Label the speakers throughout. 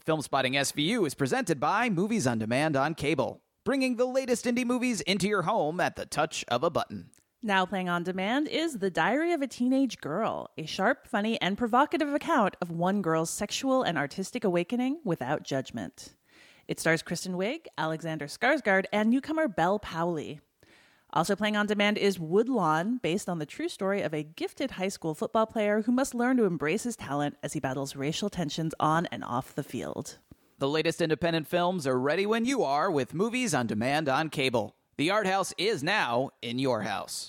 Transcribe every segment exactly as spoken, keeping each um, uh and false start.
Speaker 1: Film Spotting S V U is presented by Movies on Demand on Cable, bringing the latest indie movies into your home at the touch of a button.
Speaker 2: Now playing on demand is The Diary of a Teenage Girl, a sharp, funny, and provocative account of one girl's sexual and artistic awakening without judgment. It stars Kristen Wiig, Alexander Skarsgård, and newcomer Belle Powley. Also playing on demand is Woodlawn, based on the true story of a gifted high school football player who must learn to embrace his talent as he battles racial tensions on and off the field.
Speaker 1: The latest independent films are ready when you are with Movies on Demand on Cable. The Art House is now in your house.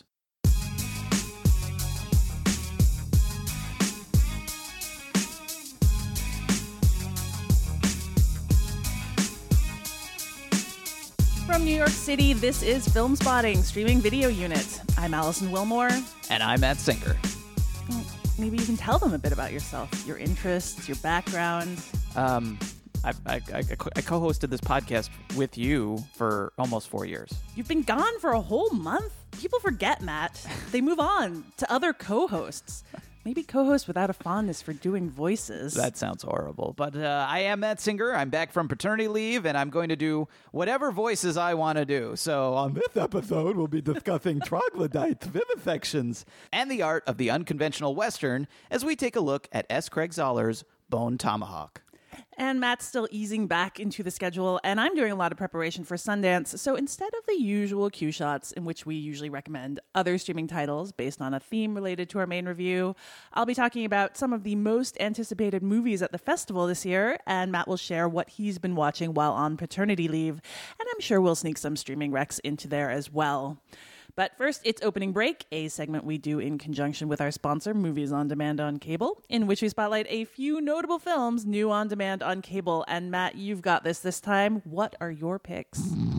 Speaker 2: From New York City, this is Film Spotting, streaming video unit. I'm Allison Wilmore.
Speaker 1: And I'm Matt Singer.
Speaker 2: Maybe you can tell them a bit about yourself, your interests, your background.
Speaker 1: Um, I, I, I, I co-hosted this podcast with you for almost four years.
Speaker 2: You've been gone for a whole month? People forget, Matt. They move on to other co-hosts. Maybe co-host without a fondness for doing voices.
Speaker 1: That sounds horrible. But uh, I am Matt Singer. I'm back from paternity leave, and I'm going to do whatever voices I want to do. So on this episode, we'll be discussing troglodytes, vivisections, and the art of the unconventional Western as we take a look at S. Craig Zahler's Bone Tomahawk.
Speaker 2: And Matt's still easing back into the schedule, and I'm doing a lot of preparation for Sundance. So instead of the usual cue shots in which we usually recommend other streaming titles based on a theme related to our main review, I'll be talking about some of the most anticipated movies at the festival this year, and Matt will share what he's been watching while on paternity leave, and I'm sure we'll sneak some streaming recs into there as well. But first, it's Opening Break, a segment we do in conjunction with our sponsor, Movies on Demand on Cable, in which we spotlight a few notable films new on demand on cable. And Matt, you've got this this time. What are your picks?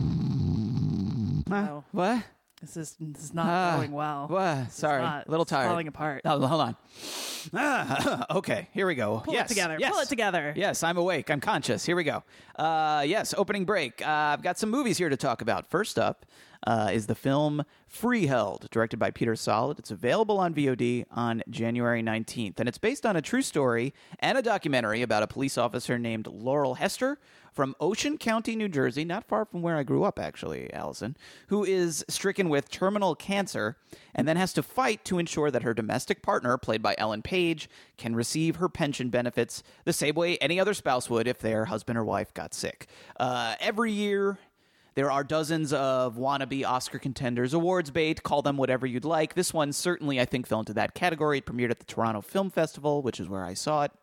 Speaker 1: Uh,
Speaker 2: oh,
Speaker 1: what?
Speaker 2: This is this is not
Speaker 1: uh,
Speaker 2: going well.
Speaker 1: What? Sorry,
Speaker 2: a
Speaker 1: little tired.
Speaker 2: Falling apart.
Speaker 1: Oh, hold on. Ah, okay, here we go.
Speaker 2: Pull
Speaker 1: yes,
Speaker 2: it together.
Speaker 1: Yes.
Speaker 2: Pull it together.
Speaker 1: Yes, I'm awake. I'm conscious. Here we go. Uh, yes, Opening Break. Uh, I've got some movies here to talk about. First up uh, is the film Freeheld, directed by Peter Sollett. It's available on V O D on January nineteenth, and it's based on a true story and a documentary about a police officer named Laurel Hester from Ocean County, New Jersey, not far from where I grew up, actually, Allison, who is stricken with terminal cancer and then has to fight to ensure that her domestic partner, played by Ellen Page, can receive her pension benefits the same way any other spouse would if their husband or wife got sick. Uh, every year, there are dozens of wannabe Oscar contenders, awards bait, call them whatever you'd like. This one certainly, I think, fell into that category. It premiered at the Toronto Film Festival, which is where I saw it.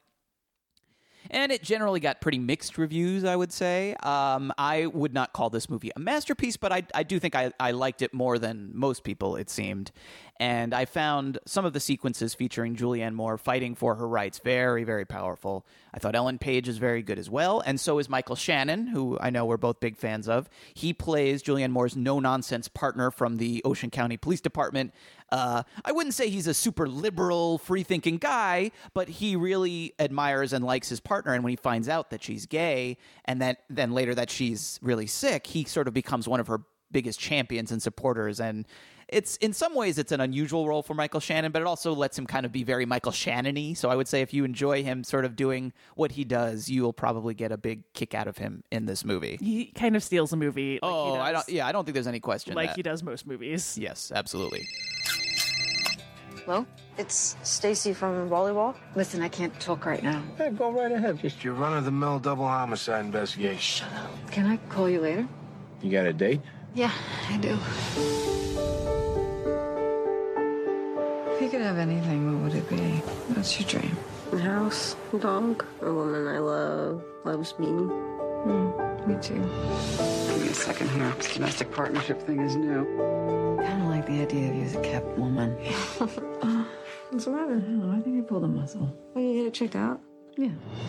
Speaker 1: And it generally got pretty mixed reviews, I would say. Um, I would not call this movie a masterpiece, but I, I do think I, I liked it more than most people, it seemed. And I found some of the sequences featuring Julianne Moore fighting for her rights very, very powerful. I thought Ellen Page is very good as well, and so is Michael Shannon, who I know we're both big fans of. He plays Julianne Moore's no-nonsense partner from the Ocean County Police Department. Uh, I wouldn't say he's a super liberal, free-thinking guy, but he really admires and likes his partner, and when he finds out that she's gay, and then, then later that she's really sick, he sort of becomes one of her biggest champions and supporters, and it's in some ways it's an unusual role for Michael Shannon, but it also lets him kind of be very Michael Shannon-y. So I would say if you enjoy him sort of doing what he does, you'll probably get a big kick out of him in this movie.
Speaker 2: He kind of steals a movie. Like
Speaker 1: oh,
Speaker 2: he does,
Speaker 1: I don't. Yeah, I don't think there's any question.
Speaker 2: Like
Speaker 1: that.
Speaker 2: he does most movies.
Speaker 1: Yes, absolutely.
Speaker 3: Hello? It's Stacy from volleyball.
Speaker 4: Listen, I can't talk right now.
Speaker 5: Hey, go right ahead. Just your run-of-the-mill double homicide investigation.
Speaker 3: Shut up.
Speaker 4: Can I call you later?
Speaker 5: You got a date?
Speaker 4: Yeah, I do. If you could have anything, what would it be? What's your dream?
Speaker 3: A house, a dog, a woman I love, loves me.
Speaker 4: Mm, me too. Give me a second here. This domestic partnership thing is new. Kind of like the idea of you as a kept woman.
Speaker 3: What's the matter?
Speaker 4: I don't know. I think you pulled a muscle.
Speaker 3: Well, you get it checked out?
Speaker 4: Yeah.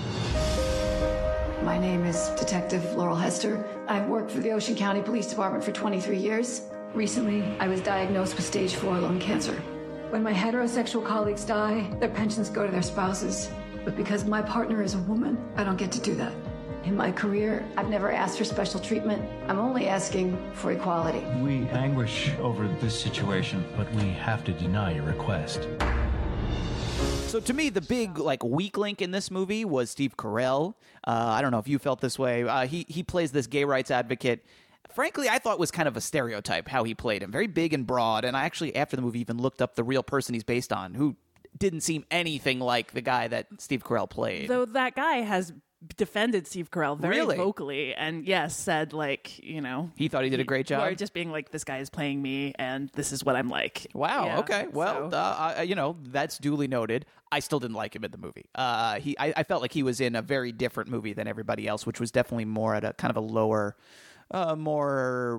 Speaker 4: My name is Detective Laurel Hester. I've worked for the Ocean County Police Department for twenty-three years. Recently, I was diagnosed with stage four lung cancer. When my heterosexual colleagues die, their pensions go to their spouses. But because my partner is a woman, I don't get to do that. In my career, I've never asked for special treatment. I'm only asking for equality.
Speaker 6: We anguish over this situation, but we have to deny your request.
Speaker 1: So to me, the big like weak link in this movie was Steve Carell. Uh, I don't know if you felt this way. Uh, he he plays this gay rights advocate. Frankly, I thought was kind of a stereotype how he played him, very big and broad. And I actually, after the movie, even looked up the real person he's based on, who didn't seem anything like the guy that Steve Carell played.
Speaker 2: Though that guy has defended Steve Carell very
Speaker 1: Really?
Speaker 2: vocally, and yes, said like, you know,
Speaker 1: He thought he did a great job?
Speaker 2: Or just being like, this guy is playing me, and this is what I'm like.
Speaker 1: Wow.
Speaker 2: Yeah,
Speaker 1: okay. Well,
Speaker 2: so-
Speaker 1: uh, I, you know, that's duly noted. I still didn't like him in the movie. Uh, he, I, I felt like he was in a very different movie than everybody else, which was definitely more at a kind of a lower, uh, more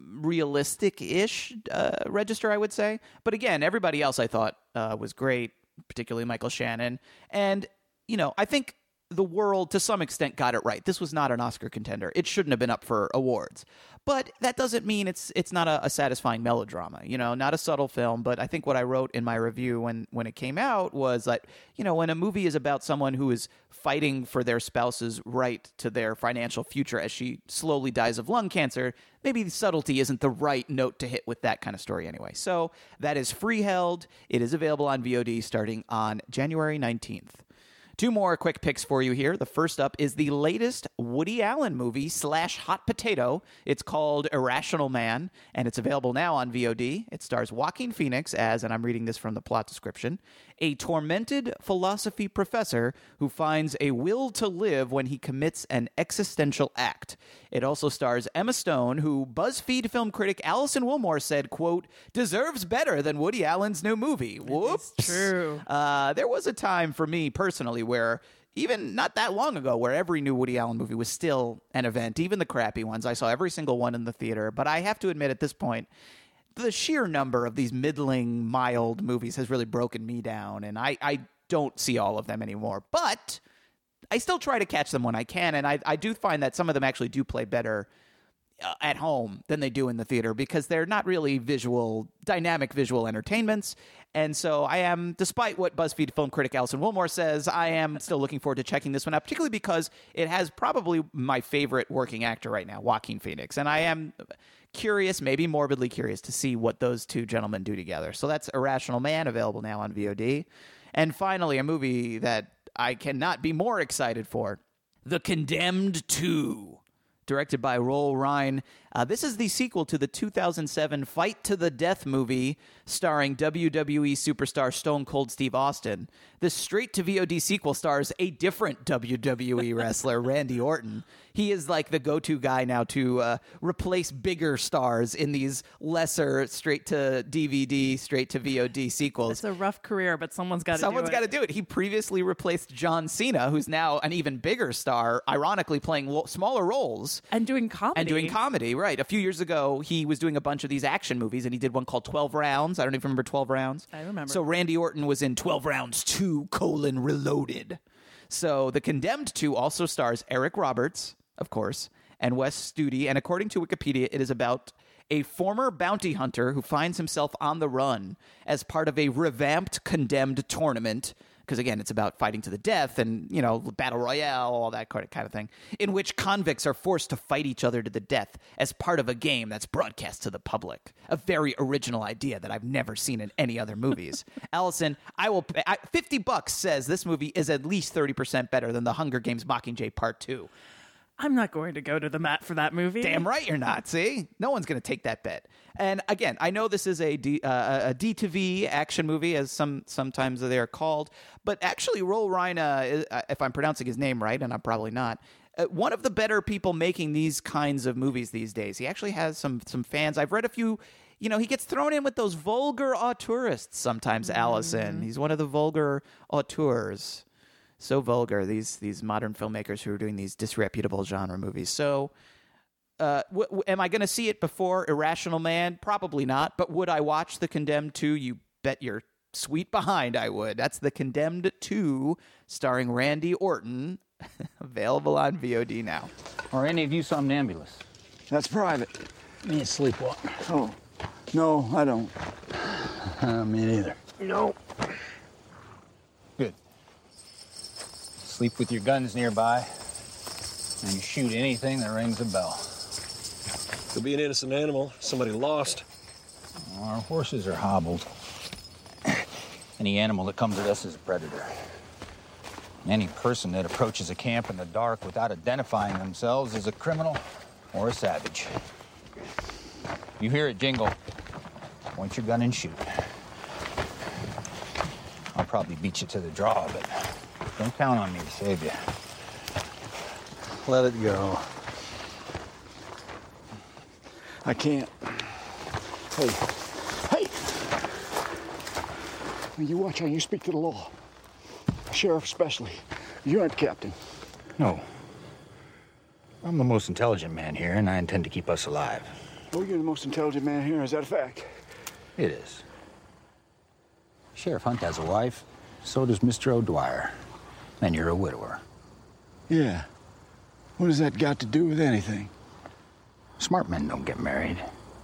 Speaker 1: realistic-ish uh, register, I would say. But again, everybody else I thought uh, was great, particularly Michael Shannon. And, you know, I think the world, to some extent, got it right. This was not an Oscar contender. It shouldn't have been up for awards. But that doesn't mean it's it's not a, a satisfying melodrama. You know, not a subtle film. But I think what I wrote in my review when, when it came out was that, you know, when a movie is about someone who is fighting for their spouse's right to their financial future as she slowly dies of lung cancer, maybe the subtlety isn't the right note to hit with that kind of story anyway. So that is Freeheld. It is available on V O D starting on January nineteenth. Two more quick picks for you here. The first up is the latest Woody Allen movie slash hot potato. It's called Irrational Man, and it's available now on V O D. It stars Joaquin Phoenix as, and I'm reading this from the plot description, a tormented philosophy professor who finds a will to live when he commits an existential act. It also stars Emma Stone, who BuzzFeed film critic Alison Willmore said, quote, deserves better than Woody Allen's new movie. Whoops.
Speaker 2: true.
Speaker 1: Uh, there was a time for me personally where even not that long ago where every new Woody Allen movie was still an event, even the crappy ones. I saw every single one in the theater. But I have to admit at this point, the sheer number of these middling, mild movies has really broken me down. And I, I don't see all of them anymore. But I still try to catch them when I can. And I, I do find that some of them actually do play better Uh, at home than they do in the theater because they're not really visual, dynamic visual entertainments. And so I am, despite what BuzzFeed film critic Alison Willmore says, I am still looking forward to checking this one out, particularly because it has probably my favorite working actor right now, Joaquin Phoenix. And I am curious, maybe morbidly curious, to see what those two gentlemen do together. So that's Irrational Man, available now on V O D. And finally, a movie that I cannot be more excited for, The Condemned two. Directed by Roel Ryan. Uh, this is the sequel to the two thousand seven Fight to the Death movie starring W W E superstar Stone Cold Steve Austin. This straight-to-V O D sequel stars a different W W E wrestler, Randy Orton. He is like the go-to guy now to uh, replace bigger stars in these lesser straight-to-D V D, straight-to-V O D sequels.
Speaker 2: It's a rough career, but someone's got to do it.
Speaker 1: Someone's got to do it. He previously replaced John Cena, who's now an even bigger star, ironically playing lo- smaller roles.
Speaker 2: And doing comedy.
Speaker 1: And doing comedy, right. A few years ago, he was doing a bunch of these action movies, and he did one called twelve rounds. I don't even remember twelve rounds.
Speaker 2: I remember.
Speaker 1: So Randy Orton was in twelve rounds two, colon, Reloaded. So The Condemned two also stars Eric Roberts, of course, and Wes Studi. And according to Wikipedia, it is about a former bounty hunter who finds himself on the run as part of a revamped Condemned tournament. Because, again, it's about fighting to the death and, you know, battle royale, all that kind of thing, in which convicts are forced to fight each other to the death as part of a game that's broadcast to the public. A very original idea that I've never seen in any other movies. Allison, I will pay, I, fifty bucks says this movie is at least thirty percent better than The Hunger Games Mockingjay Part two.
Speaker 2: I'm not going to go to the mat for that movie.
Speaker 1: Damn right you're not, see? No one's going to take that bet. And again, I know this is a D, uh, a D to V action movie, as some sometimes they are called, but actually Roel Ryan, uh, if I'm pronouncing his name right, and I'm probably not, uh, one of the better people making these kinds of movies these days. He actually has some some fans. I've read a few, you know, he gets thrown in with those vulgar auteurs sometimes, mm. Allison. He's one of the vulgar auteurs. So vulgar, these these modern filmmakers who are doing these disreputable genre movies. So, uh, w- w- am I going to see it before Irrational Man? Probably not. But would I watch The Condemned two? You bet your sweet behind I would. That's The Condemned two, starring Randy Orton, available on V O D now.
Speaker 6: Are any of you somnambulous?
Speaker 7: That's private.
Speaker 6: Me and sleepwalk.
Speaker 7: Oh, no, I don't.
Speaker 6: Uh, me neither.
Speaker 7: No.
Speaker 6: Good. Sleep with your guns nearby, and you shoot anything that rings a bell.
Speaker 8: Could be an innocent animal, somebody lost.
Speaker 6: Our horses are hobbled. Any animal that comes at us is a predator. Any person that approaches a camp in the dark without identifying themselves is a criminal or a savage. You hear it jingle, point your gun and shoot. I'll probably beat you to the draw, but don't count on me to save you. Let it go.
Speaker 7: I can't. Hey, hey! You watch how you speak to the law. Sheriff especially. You aren't captain.
Speaker 6: No. I'm the most intelligent man here, and I intend to keep us alive.
Speaker 7: Oh, you're the most intelligent man here. Is that a fact?
Speaker 6: It is. Sheriff Hunt has a wife. So does Mister O'Dwyer. And you're a widower.
Speaker 7: Yeah. What has that got to do with anything?
Speaker 6: Smart men don't get married.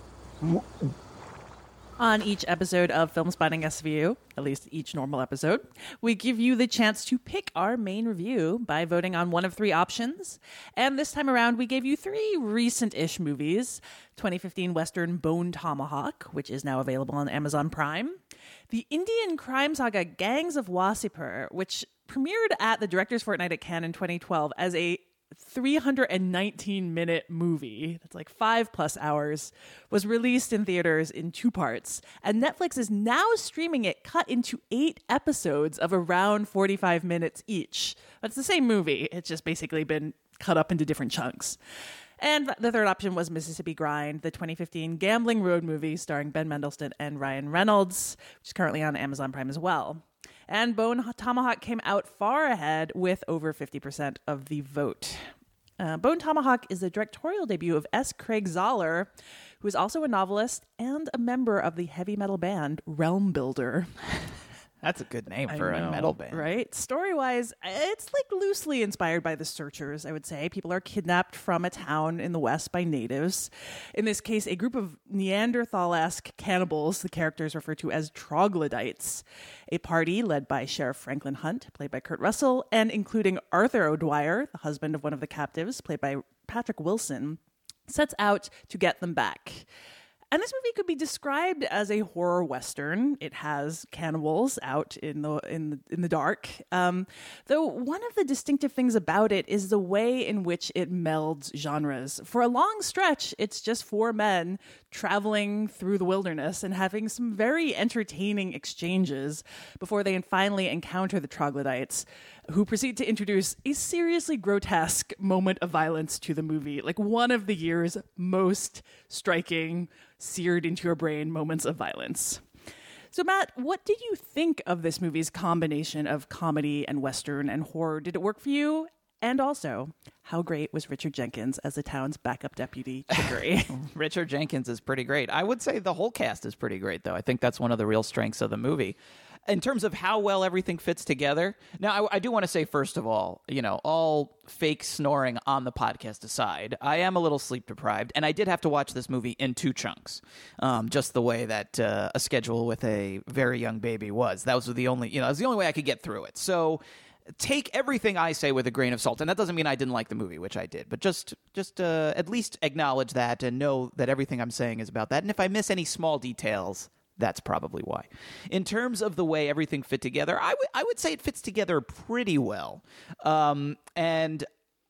Speaker 2: On each episode of Film Spotting S V U, at least each normal episode, we give you the chance to pick our main review by voting on one of three options. And this time around, we gave you three recent-ish movies. twenty fifteen Western Bone Tomahawk, which is now available on Amazon Prime. The Indian crime saga Gangs of Wasseypur, which premiered at the Directors Fortnight at Cannes in twenty twelve as a three hundred nineteen minute movie that's like five plus hours, was released in theaters in two parts, and Netflix is now streaming it cut into eight episodes of around forty-five minutes each. But it's the same movie, it's just basically been cut up into different chunks. And the third option was Mississippi Grind, the twenty fifteen gambling road movie starring Ben Mendelsohn and Ryan Reynolds, which is currently on Amazon Prime as well. And Bone Tomahawk came out far ahead with over fifty percent of the vote. Uh, Bone Tomahawk is the directorial debut of S. Craig Zahler, who is also a novelist and a member of the heavy metal band Realm Builder.
Speaker 1: That's a good name for a metal band.
Speaker 2: Right? Story-wise, it's like loosely inspired by The Searchers, I would say. People are kidnapped from a town in the West by natives. In this case, a group of Neanderthal-esque cannibals, the characters referred to as troglodytes. A party led by Sheriff Franklin Hunt, played by Kurt Russell, and including Arthur O'Dwyer, the husband of one of the captives, played by Patrick Wilson, sets out to get them back. And this movie could be described as a horror western. It has cannibals out in the in the, in the dark. Um, though one of the distinctive things about it is the way in which it melds genres. For a long stretch, it's just four men traveling through the wilderness and having some very entertaining exchanges before they finally encounter the troglodytes, who proceed to introduce a seriously grotesque moment of violence to the movie, like one of the year's most striking, seared into your brain moments of violence. So, Matt, what did you think of this movie's combination of comedy and Western and horror? Did it work for you? And also, how great was Richard Jenkins as the town's backup deputy, Chicory?
Speaker 1: Richard Jenkins is pretty great. I would say the whole cast is pretty great, though. I think that's one of the real strengths of the movie. In terms of how well everything fits together, now, I, I do want to say, first of all, you know, all fake snoring on the podcast aside, I am a little sleep deprived, and I did have to watch this movie in two chunks, um, just the way that uh, a schedule with a very young baby was. That was the only, you know, that was the only way I could get through it. So take everything I say with a grain of salt, and that doesn't mean I didn't like the movie, which I did, but just just uh, at least acknowledge that and know that everything I'm saying is about that. And if I miss any small details, that's probably why. In terms of the way everything fit together, I, w- I would say it fits together pretty well. Um, and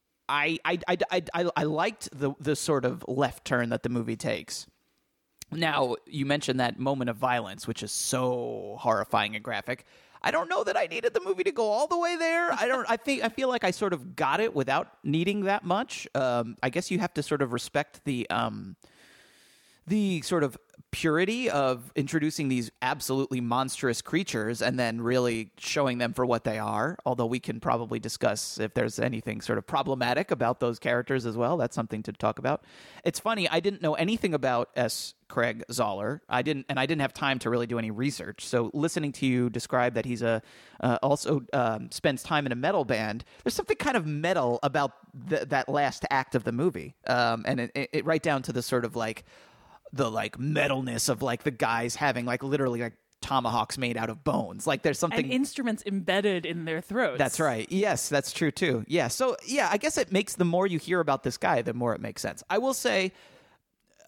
Speaker 1: I I, I, I, I I liked the the sort of left turn that the movie takes. Now, you mentioned that moment of violence, which is so horrifying and graphic. I don't know that I needed the movie to go all the way there. I don't. I think I feel like I sort of got it without needing that much. Um, I guess you have to sort of respect the um, the sort of purity of introducing these absolutely monstrous creatures and then really showing them for what they are. Although we can probably discuss if there's anything sort of problematic about those characters as well. That's something to talk about. It's funny, I didn't know anything about S. Craig Zahler. I didn't, and I didn't have time to really do any research. So listening to you describe that he's a uh, also um, spends time in a metal band, there's something kind of metal about th- that last act of the movie, um, and it, it, it right down to the sort of like the like metalness of like the guys having like literally like tomahawks made out of bones. Like there's something...
Speaker 2: And instruments embedded in their throats.
Speaker 1: That's right. Yes, that's true too. Yeah. So yeah, I guess it makes, the more you hear about this guy, the more it makes sense. I will say,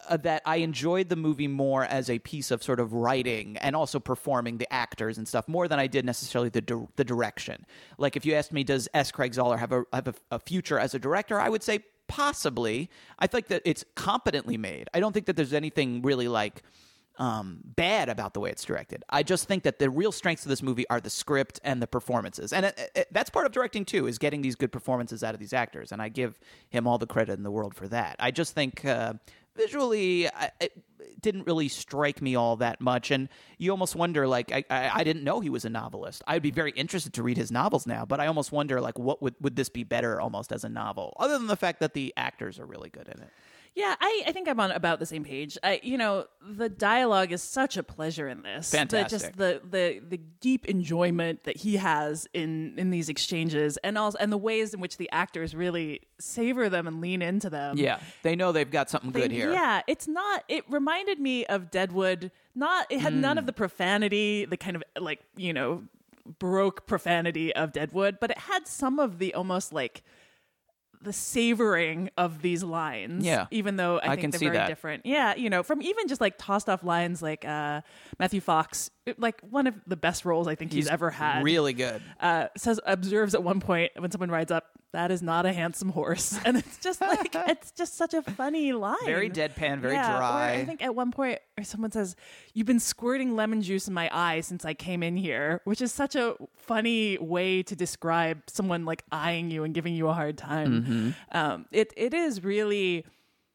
Speaker 1: uh, that I enjoyed the movie more as a piece of sort of writing and also performing the actors and stuff more than I did necessarily the di- the direction. Like if you asked me, does S. Craig Zoller have a have a, a future as a director? I would say possibly. I think that it's competently made. I don't think that there's anything really like um, bad about the way it's directed. I just think that the real strengths of this movie are the script and the performances. And it, it, that's part of directing, too, is getting these good performances out of these actors. And I give him all the credit in the world for that. I just think uh, visually, I, it didn't really strike me all that much. And you almost wonder, like, I, I, I didn't know he was a novelist. I'd be very interested to read his novels now. But I almost wonder, like, what would, would this be better almost as a novel? Other than the fact that the actors are really good in it.
Speaker 2: Yeah, I, I think I'm on about the same page. I, you know, the dialogue is such a pleasure in this.
Speaker 1: Fantastic.
Speaker 2: The, just the, the the deep enjoyment that he has in, in these exchanges, and also and the ways in which the actors really savor them and lean into them.
Speaker 1: Yeah, they know they've got something good
Speaker 2: They-
Speaker 1: here.
Speaker 2: Yeah, it's not. It reminded me of Deadwood. Not. It had
Speaker 1: Mm.
Speaker 2: none of the profanity, the kind of like you know baroque profanity of Deadwood, but it had some of the almost like the savoring of these lines.
Speaker 1: Yeah.
Speaker 2: Even though I,
Speaker 1: I
Speaker 2: think
Speaker 1: can
Speaker 2: they're
Speaker 1: see
Speaker 2: very
Speaker 1: that.
Speaker 2: different. Yeah, you know, from even just like tossed off lines like uh, Matthew Fox, it- like one of the best roles I think he's,
Speaker 1: He's
Speaker 2: ever had.
Speaker 1: Really good.
Speaker 2: Uh, says observes at one point when someone rides up, "That is not a handsome horse," and it's just like it's just such a funny line.
Speaker 1: Very deadpan, very
Speaker 2: Yeah,
Speaker 1: dry.
Speaker 2: or I think at one point or someone says, "You've been squirting lemon juice in my eye since I came in here," which is such a funny way to describe someone like eyeing you and giving you a hard time.
Speaker 1: Mm-hmm.
Speaker 2: Um, it it is really,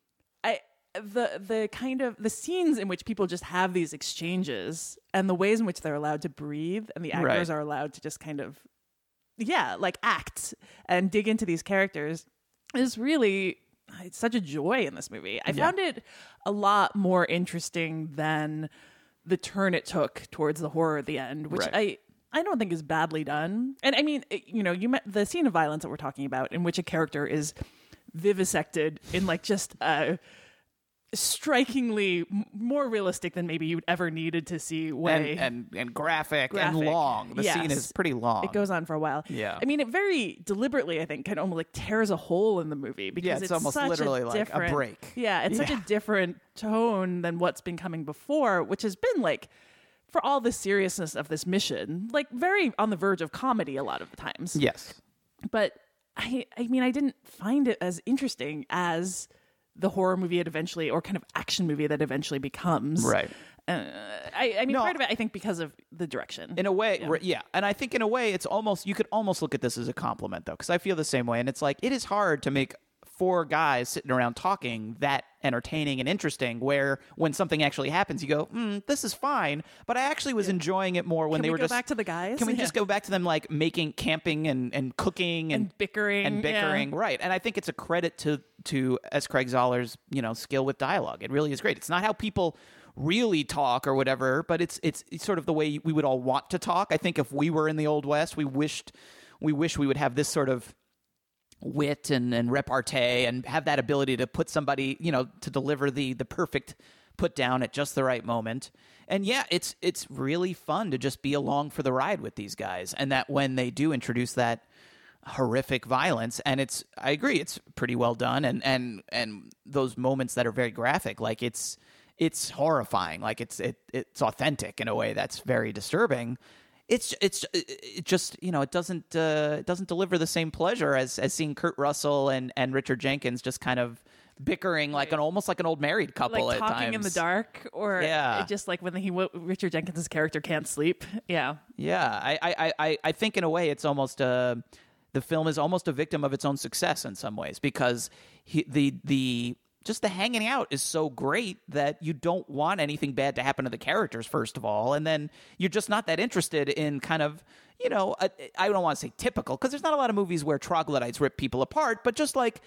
Speaker 2: I the the kind of the scenes in which people just have these exchanges and the ways in which they're allowed to breathe and the actors
Speaker 1: Right.
Speaker 2: are allowed to just kind of yeah, like act and dig into these characters is really it's such a joy in this movie. I
Speaker 1: Yeah.
Speaker 2: found it a lot more interesting than the turn it took towards the horror at the end, which
Speaker 1: Right.
Speaker 2: I I don't think is badly done. And I mean, it- you know, you met the scene of violence that we're talking about in which a character is vivisected in like just a strikingly m- more realistic than maybe you'd ever needed to see way.
Speaker 1: and, and and graphic, and
Speaker 2: Graphic.
Speaker 1: long. The scene
Speaker 2: Yes.
Speaker 1: is pretty long.
Speaker 2: It goes on for a while.
Speaker 1: Yeah.
Speaker 2: I mean, it very deliberately, I think, kind of almost like tears a hole in the movie because
Speaker 1: Yeah, it's
Speaker 2: it's,
Speaker 1: almost
Speaker 2: such
Speaker 1: literally
Speaker 2: a
Speaker 1: like a
Speaker 2: different,
Speaker 1: break.
Speaker 2: Yeah, it's such
Speaker 1: Yeah.
Speaker 2: a different tone than what's been coming before, which has been like, for all the seriousness of this mission, like very on the verge of comedy a lot of the times.
Speaker 1: Yes.
Speaker 2: But I, I mean, I didn't find it as interesting as the horror movie it eventually, or kind of action movie that eventually becomes.
Speaker 1: Right.
Speaker 2: Uh, I, I mean,
Speaker 1: No.
Speaker 2: part of it, I think, because of the direction.
Speaker 1: In a way,
Speaker 2: Yeah.
Speaker 1: yeah. yeah. And I think in a way, it's almost, you could almost look at this as a compliment, though, because I feel the same way. And it's like, it is hard to make four guys sitting around talking that entertaining and interesting, where when something actually happens, you go, mm, this is fine. But I actually was enjoying it more when
Speaker 2: Can
Speaker 1: they
Speaker 2: we
Speaker 1: were
Speaker 2: go
Speaker 1: just.
Speaker 2: back to the guys?
Speaker 1: Can we
Speaker 2: Yeah.
Speaker 1: just go back to them, like, making, camping and, and cooking and,
Speaker 2: And bickering,
Speaker 1: And bickering,
Speaker 2: yeah.
Speaker 1: right. And I think it's a credit to, to S. Craig Zoller's, you know, skill with dialogue. It really is great. It's not how people really talk or whatever, but it's, it's it's sort of the way we would all want to talk. I think if we were in the Old West, we wished we wish we would have this sort of wit and, and repartee and have that ability to put somebody, you know, to deliver the the perfect put down at just the right moment. And yeah, it's it's really fun to just be along for the ride with these guys. And that when they do introduce that horrific violence, and it's I agree, it's pretty well done, and and and those moments that are very graphic, like it's it's horrifying, like it's it it's authentic in a way that's very disturbing. It's it's it just you know it doesn't uh, it doesn't deliver the same pleasure as as seeing Kurt Russell and and Richard Jenkins just kind of bickering like an almost like an old married couple
Speaker 2: like
Speaker 1: at
Speaker 2: talking
Speaker 1: times.
Speaker 2: in the dark, or
Speaker 1: Yeah.
Speaker 2: just like when he Richard Jenkins' character can't sleep. Yeah,
Speaker 1: Yeah, I I I I think in a way it's almost a the film is almost a victim of its own success in some ways, because he, the the just the hanging out is so great that you don't want anything bad to happen to the characters, first of all, and then you're just not that interested in kind of, you know, a, I don't want to say typical, because there's not a lot of movies where troglodytes rip people apart, but just like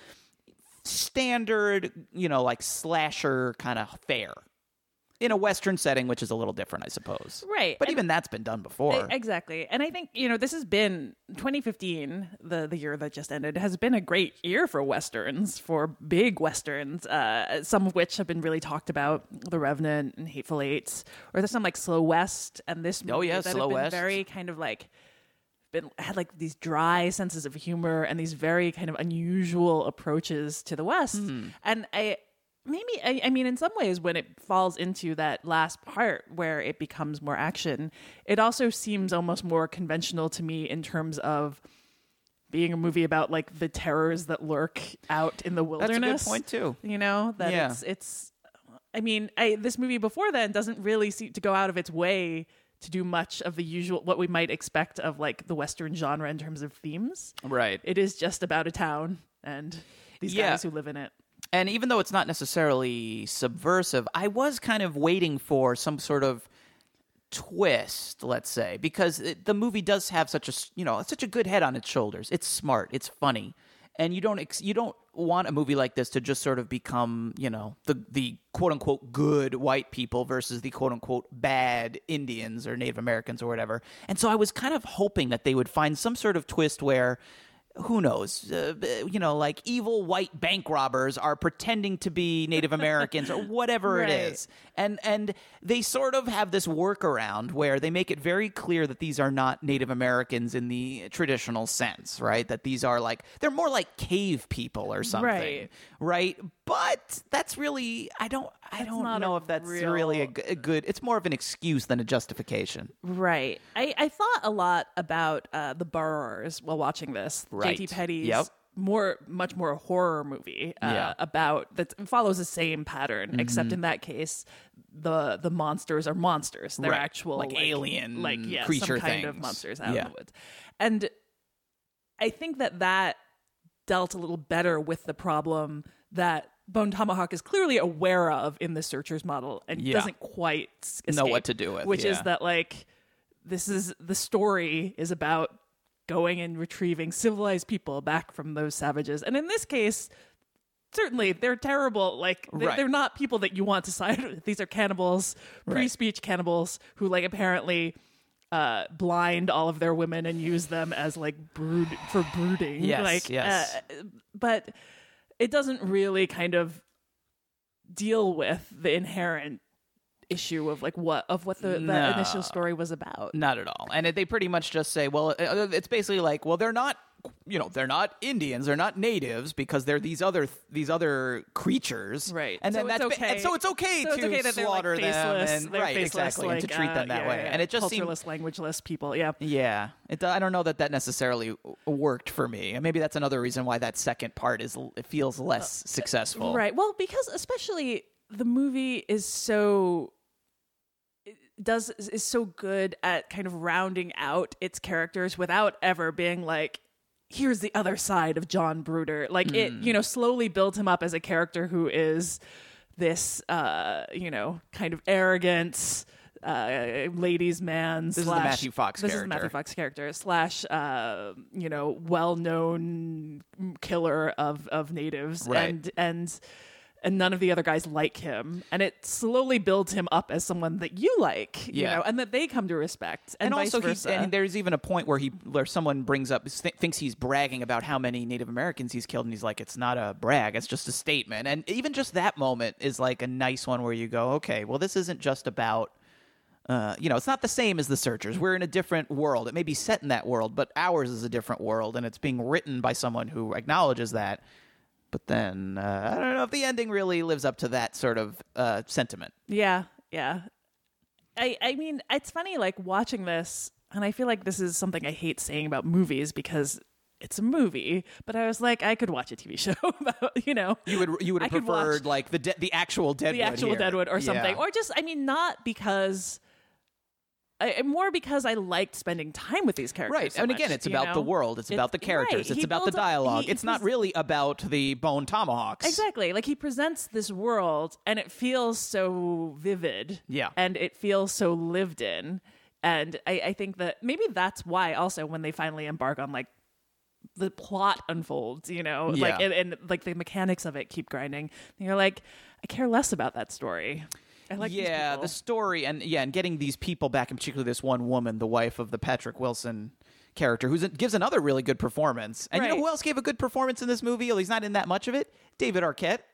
Speaker 1: standard, you know, like slasher kind of fare in a Western setting, which is a little different, I suppose.
Speaker 2: Right.
Speaker 1: But
Speaker 2: And-
Speaker 1: even that's been done before.
Speaker 2: E- exactly. And I think, you know, this has been twenty fifteen, the the year that just ended, has been a great year for westerns, for big westerns, uh, some of which have been really talked about, The Revenant and Hateful Eight, or there's some like Slow West and this movie
Speaker 1: Oh, yeah,
Speaker 2: that
Speaker 1: Slow
Speaker 2: have been
Speaker 1: West.
Speaker 2: very kind of like been had like these dry senses of humor and these very kind of unusual approaches to the West.
Speaker 1: Hmm.
Speaker 2: And I maybe, I, I mean, in some ways, when it falls into that last part where it becomes more action, it also seems almost more conventional to me in terms of being a movie about like the terrors that lurk out in the wilderness.
Speaker 1: That's a good point too.
Speaker 2: You know, that
Speaker 1: Yeah.
Speaker 2: it's, it's, I mean, I, this movie before then doesn't really seem to go out of its way to do much of the usual, what we might expect of like the Western genre in terms of themes.
Speaker 1: Right.
Speaker 2: It is just about a town and these
Speaker 1: Yeah.
Speaker 2: guys who live in it.
Speaker 1: And even though it's not necessarily subversive, I was kind of waiting for some sort of twist, let's say, because it, the movie does have such a, you know, such a good head on its shoulders. It's smart, it's funny, and you don't ex- you don't want a movie like this to just sort of become, you know, the the quote unquote good white people versus the quote unquote bad Indians or Native Americans or whatever. And so I was kind of hoping that they would find some sort of twist where, who knows, uh, you know, like evil white bank robbers are pretending to be Native Americans or whatever
Speaker 2: Right.
Speaker 1: it is. And and they sort of have this workaround where they make it very clear that these are not Native Americans in the traditional sense, right? That these are like, they're more like cave people or something,
Speaker 2: Right.
Speaker 1: right? But that's really, I don't, I
Speaker 2: That's
Speaker 1: don't
Speaker 2: not
Speaker 1: know
Speaker 2: a
Speaker 1: if that's
Speaker 2: real-
Speaker 1: really a, g- a good, it's more of an excuse than a justification.
Speaker 2: Right. I, I thought a lot about uh, the Borrowers while watching this.
Speaker 1: Right.
Speaker 2: J T Petty's
Speaker 1: Yep.
Speaker 2: more, much more horror movie uh,
Speaker 1: Yeah.
Speaker 2: about that follows the same pattern, except
Speaker 1: Mm-hmm.
Speaker 2: in that case, the the monsters are monsters. They're
Speaker 1: Right.
Speaker 2: actual
Speaker 1: Like alien
Speaker 2: like yeah,
Speaker 1: creature
Speaker 2: some kind of
Speaker 1: things.
Speaker 2: monsters out
Speaker 1: Yeah.
Speaker 2: in the woods. And I think that that dealt a little better with the problem that Bone Tomahawk is clearly aware of in the Searchers model and
Speaker 1: Yeah.
Speaker 2: doesn't quite s-
Speaker 1: Know what
Speaker 2: escape,
Speaker 1: to do with,
Speaker 2: which is
Speaker 1: yeah.
Speaker 2: that like this is the story is about going and retrieving civilized people back from those savages, and in this case, certainly they're terrible. Like they're,
Speaker 1: Right.
Speaker 2: they're not people that you want to side with. These are cannibals, pre-speech cannibals who like apparently uh, blind all of their women and use them as like brood for brooding.
Speaker 1: Yes,
Speaker 2: like,
Speaker 1: yes.
Speaker 2: Uh, but it doesn't really kind of deal with the inherent issue of like what of what the, the
Speaker 1: No.
Speaker 2: initial story was about.
Speaker 1: Not at all. And it, they pretty much just say, well, uh, it's basically like, well, they're not, you know, they're not Indians, they're not natives because they're these other these other creatures,
Speaker 2: Right.
Speaker 1: And then
Speaker 2: So
Speaker 1: that's
Speaker 2: it's
Speaker 1: ba-
Speaker 2: okay.
Speaker 1: and so it's okay
Speaker 2: So
Speaker 1: to
Speaker 2: it's okay that they're, like,
Speaker 1: slaughter them
Speaker 2: faceless,
Speaker 1: and
Speaker 2: they're
Speaker 1: right,
Speaker 2: faceless,
Speaker 1: exactly, and to
Speaker 2: like,
Speaker 1: treat
Speaker 2: uh,
Speaker 1: them that
Speaker 2: yeah,
Speaker 1: way.
Speaker 2: yeah,
Speaker 1: And it just seemed,
Speaker 2: cultureless, languageless people. Yeah.
Speaker 1: yeah, it, I don't know that that necessarily worked for me. And maybe that's another reason why that second part is it feels less successful.
Speaker 2: Right. Well, because especially the movie is so it does is so good at kind of rounding out its characters without ever being like, here's the other side of John Bruder. Like it,
Speaker 1: Mm.
Speaker 2: you know, slowly builds him up as a character who is this uh, you know, kind of arrogant uh, ladies' man.
Speaker 1: This is the
Speaker 2: slash,
Speaker 1: Matthew Fox
Speaker 2: This is the Matthew
Speaker 1: character.
Speaker 2: Fox character slash uh, you know, well-known killer of of natives,
Speaker 1: Right.
Speaker 2: and and and none of the other guys like him, and it slowly builds him up as someone that you like, you
Speaker 1: Yeah.
Speaker 2: know, and that they come to respect, and,
Speaker 1: And
Speaker 2: vice
Speaker 1: also, he,
Speaker 2: versa.
Speaker 1: and there's even a point where he, where someone brings up, th- thinks he's bragging about how many Native Americans he's killed, and he's like, "It's not a brag; it's just a statement." And even just that moment is like a nice one where you go, "Okay, well, this isn't just about, uh, you know, it's not the same as the Searchers. We're in a different world. It may be set in that world, but ours is a different world, and it's being written by someone who acknowledges that." But then uh, I don't know if the ending really lives up to that sort of uh, sentiment.
Speaker 2: Yeah, yeah. I I mean, it's funny like watching this, and I feel like this is something I hate saying about movies because it's a movie, but I was like, I could watch a T V show about, you know.
Speaker 1: You would you would
Speaker 2: I
Speaker 1: have
Speaker 2: could watch
Speaker 1: preferred like the de- the actual Deadwood,
Speaker 2: the actual
Speaker 1: here.
Speaker 2: Deadwood or something.
Speaker 1: Yeah.
Speaker 2: Or just, I mean, not because I, more because I liked spending time with these characters.
Speaker 1: Right,
Speaker 2: so
Speaker 1: and again,
Speaker 2: much,
Speaker 1: it's
Speaker 2: you
Speaker 1: about
Speaker 2: know?
Speaker 1: the world. It's, about the characters.
Speaker 2: right.
Speaker 1: It's
Speaker 2: He
Speaker 1: about the
Speaker 2: builds up-
Speaker 1: dialogue.
Speaker 2: he-
Speaker 1: it's not
Speaker 2: he's-
Speaker 1: really about the Bone Tomahawks.
Speaker 2: Exactly. Like he presents this world and it feels so vivid.
Speaker 1: Yeah.
Speaker 2: And it feels so lived in. And I, I think that maybe that's why also when they finally embark on like the plot unfolds, you know, like
Speaker 1: Yeah.
Speaker 2: and, and like the mechanics of it keep grinding. And you're like, I care less about that story. I like these
Speaker 1: yeah,
Speaker 2: people.
Speaker 1: the story and yeah, and getting these people back, and particularly this one woman, the wife of the Patrick Wilson character, who gives another really good performance. And you know
Speaker 2: Right.
Speaker 1: who else gave a good performance in this movie? Although he's not in that much of it. David Arquette.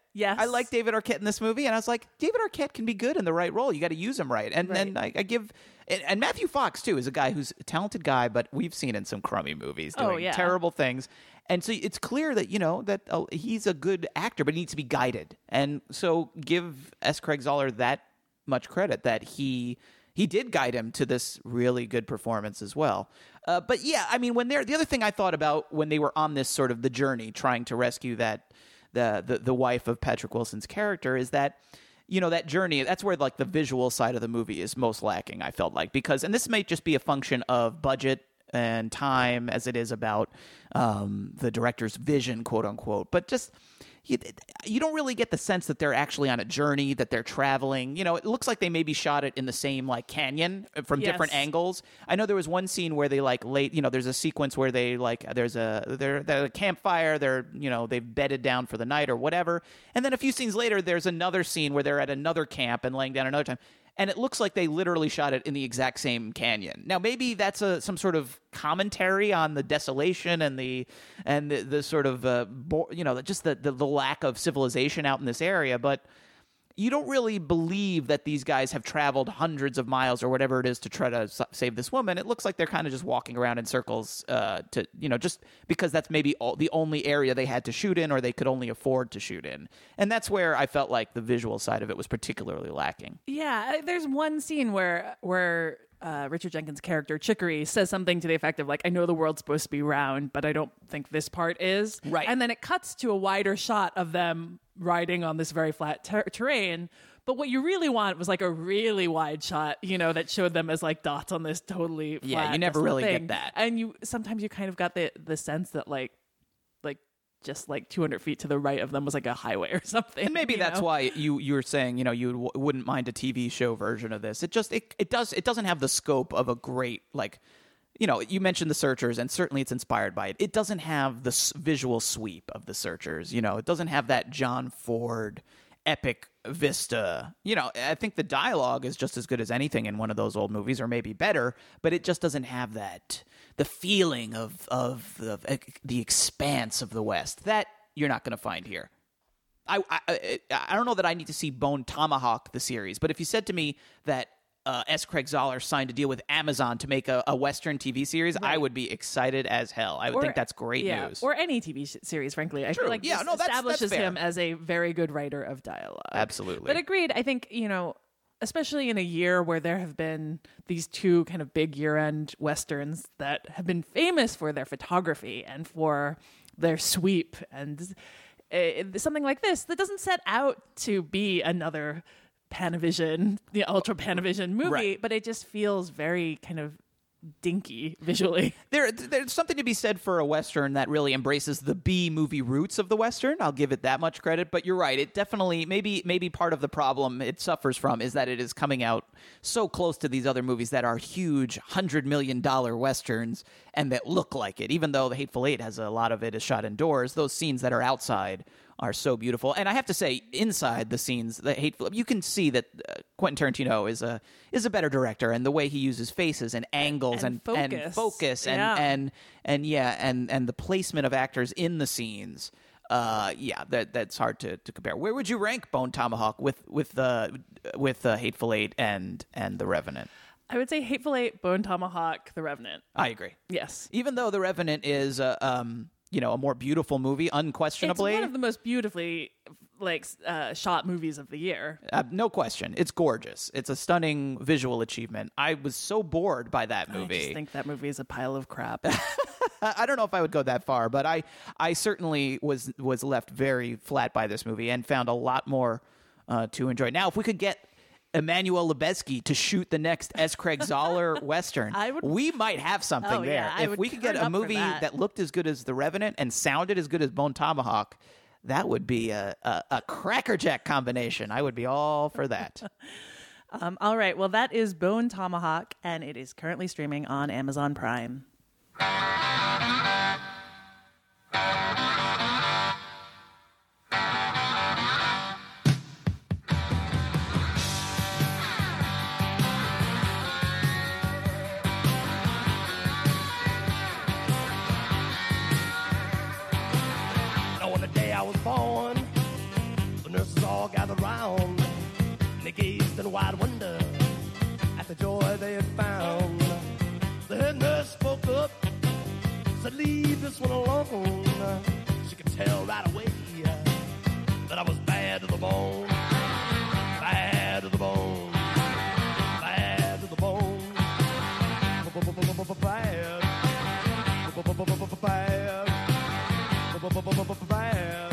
Speaker 2: Yes.
Speaker 1: I like David Arquette in this movie, and I was like, David Arquette can be good in the right role. You got to use him right. And
Speaker 2: Right.
Speaker 1: then I, I give, and, and Matthew Fox too is a guy who's a talented guy, but we've seen in some crummy movies doing
Speaker 2: Oh, yeah.
Speaker 1: terrible things. And so it's clear that you know that uh, he's a good actor, but he needs to be guided. And so give S. Craig Zoller that much credit that he. He did guide him to this really good performance as well. Uh, but yeah, I mean, when they're the other thing I thought about when they were on this sort of the journey trying to rescue that the the, the wife of Patrick Wilson's character is that, you know, that journey, that's where like the visual side of the movie is most lacking, I felt like, because, and this may just be a function of budget and time as it is about um, the director's vision, quote unquote, but just you, you don't really get the sense that they're actually on a journey, that they're traveling. You know, it looks like they maybe shot it in the same like canyon from
Speaker 2: Yes.
Speaker 1: different angles. I know there was one scene where they like late, you know, there's a sequence where they like there's a they're, they're at a campfire, they're you know they've bedded down for the night or whatever, and then a few scenes later there's another scene where they're at another camp and laying down another time. And it looks like they literally shot it in the exact same canyon. Now, maybe that's a some sort of commentary on the desolation and the and the, the sort of uh, bo- you know just the, the the lack of civilization out in this area. But you don't really believe that these guys have traveled hundreds of miles or whatever it is to try to s- save this woman. It looks like they're kind of just walking around in circles uh, to you know just because that's maybe all, the only area they had to shoot in or they could only afford to shoot in. And that's where I felt like the visual side of it was particularly lacking.
Speaker 2: Yeah, there's one scene where where uh, Richard Jenkins' character Chicory says something to the effect of like, "I know the world's supposed to be round, but I don't think this part is."
Speaker 1: Right.
Speaker 2: And then it cuts to a wider shot of them riding on this very flat ter- terrain. But what you really want was like a really wide shot, you know, that showed them as like dots on this totally flat.
Speaker 1: Yeah, you never
Speaker 2: desolate
Speaker 1: really get
Speaker 2: thing.
Speaker 1: that.
Speaker 2: And you sometimes you kind of got the the sense that like like just like two hundred feet to the right of them was like a highway or something.
Speaker 1: And maybe
Speaker 2: you
Speaker 1: that's
Speaker 2: know?
Speaker 1: why you you were saying you know you w- wouldn't mind a T V show version of this. It just it it does it doesn't have the scope of a great like. You know, you mentioned The Searchers, and certainly it's inspired by it. It doesn't have the s- visual sweep of The Searchers. You know, it doesn't have that John Ford epic vista. You know, I think the dialogue is just as good as anything in one of those old movies, or maybe better, but it just doesn't have that, the feeling of, of, of uh, the expanse of the West. That you're not going to find here. I, I I don't know that I need to see Bone Tomahawk, the series, but if you said to me that uh, S. Craig Zoller signed a deal with Amazon to make a, a Western T V series, right. I would be excited as hell. I would
Speaker 2: Or-
Speaker 1: think that's great
Speaker 2: yeah,
Speaker 1: news.
Speaker 2: Or any T V sh- series, frankly. I
Speaker 1: True.
Speaker 2: feel like
Speaker 1: Yeah,
Speaker 2: this
Speaker 1: no, that's- that's
Speaker 2: establishes
Speaker 1: fair.
Speaker 2: him as a very good writer of dialogue.
Speaker 1: Absolutely.
Speaker 2: But agreed. I think, you know, especially in a year where there have been these two kind of big year-end Westerns that have been famous for their photography and for their sweep and uh, something like this that doesn't set out to be another Panavision, the Ultra Panavision movie,
Speaker 1: Right.
Speaker 2: but it just feels very kind of dinky visually.
Speaker 1: There, there's something to be said for a Western that really embraces the B movie roots of the Western. I'll give it that much credit. But you're right. It definitely, maybe maybe part of the problem it suffers from is that it is coming out so close to these other movies that are huge one hundred million dollars Westerns and that look like it. Even though The Hateful Eight has a lot of it is shot indoors, those scenes that are outside are so beautiful. And I have to say, inside the scenes, the Hateful, you can see that uh, Quentin Tarantino is a is a better director, and the way he uses faces and angles
Speaker 2: And
Speaker 1: and and
Speaker 2: focus.
Speaker 1: focus and
Speaker 2: Yeah.
Speaker 1: and and yeah and and the placement of actors in the scenes. Uh, yeah, that that's hard to, to compare. Where would you rank Bone Tomahawk with with the uh, with uh, Hateful Eight and and The Revenant?
Speaker 2: I would say Hateful Eight, Bone Tomahawk, The Revenant.
Speaker 1: I agree.
Speaker 2: Yes.
Speaker 1: Even though The Revenant is uh, um you know a more beautiful movie, unquestionably.
Speaker 2: It's one of the most beautifully like uh, shot movies of the year.
Speaker 1: Uh, no question. It's gorgeous. It's a stunning visual achievement. I was so bored by that movie.
Speaker 2: I just think that movie is a pile of crap.
Speaker 1: I don't know if I would go that far, but I, I certainly was was left very flat by this movie and found a lot more uh, to enjoy. Now, if we could get Emmanuel Lubezki to shoot the next S. Craig Zoller Western,
Speaker 2: I would-
Speaker 1: we might have something
Speaker 2: Oh,
Speaker 1: there.
Speaker 2: yeah, I
Speaker 1: if
Speaker 2: would
Speaker 1: we could get
Speaker 2: turn
Speaker 1: a
Speaker 2: up for
Speaker 1: movie
Speaker 2: that.
Speaker 1: that looked as good as The Revenant and sounded as good as Bone Tomahawk, that would be a, a, a crackerjack combination. I would be all for that.
Speaker 2: um, all right. Well, that is Bone Tomahawk, and it is currently streaming on Amazon Prime.
Speaker 9: On the day I was born, gazed in wide wonder at the joy they had found. The head nurse spoke up, said, leave this one alone. She could tell right away that I was bad to the bone. Bad to the bone. Bad to the bone. Bad. Bad. Bad.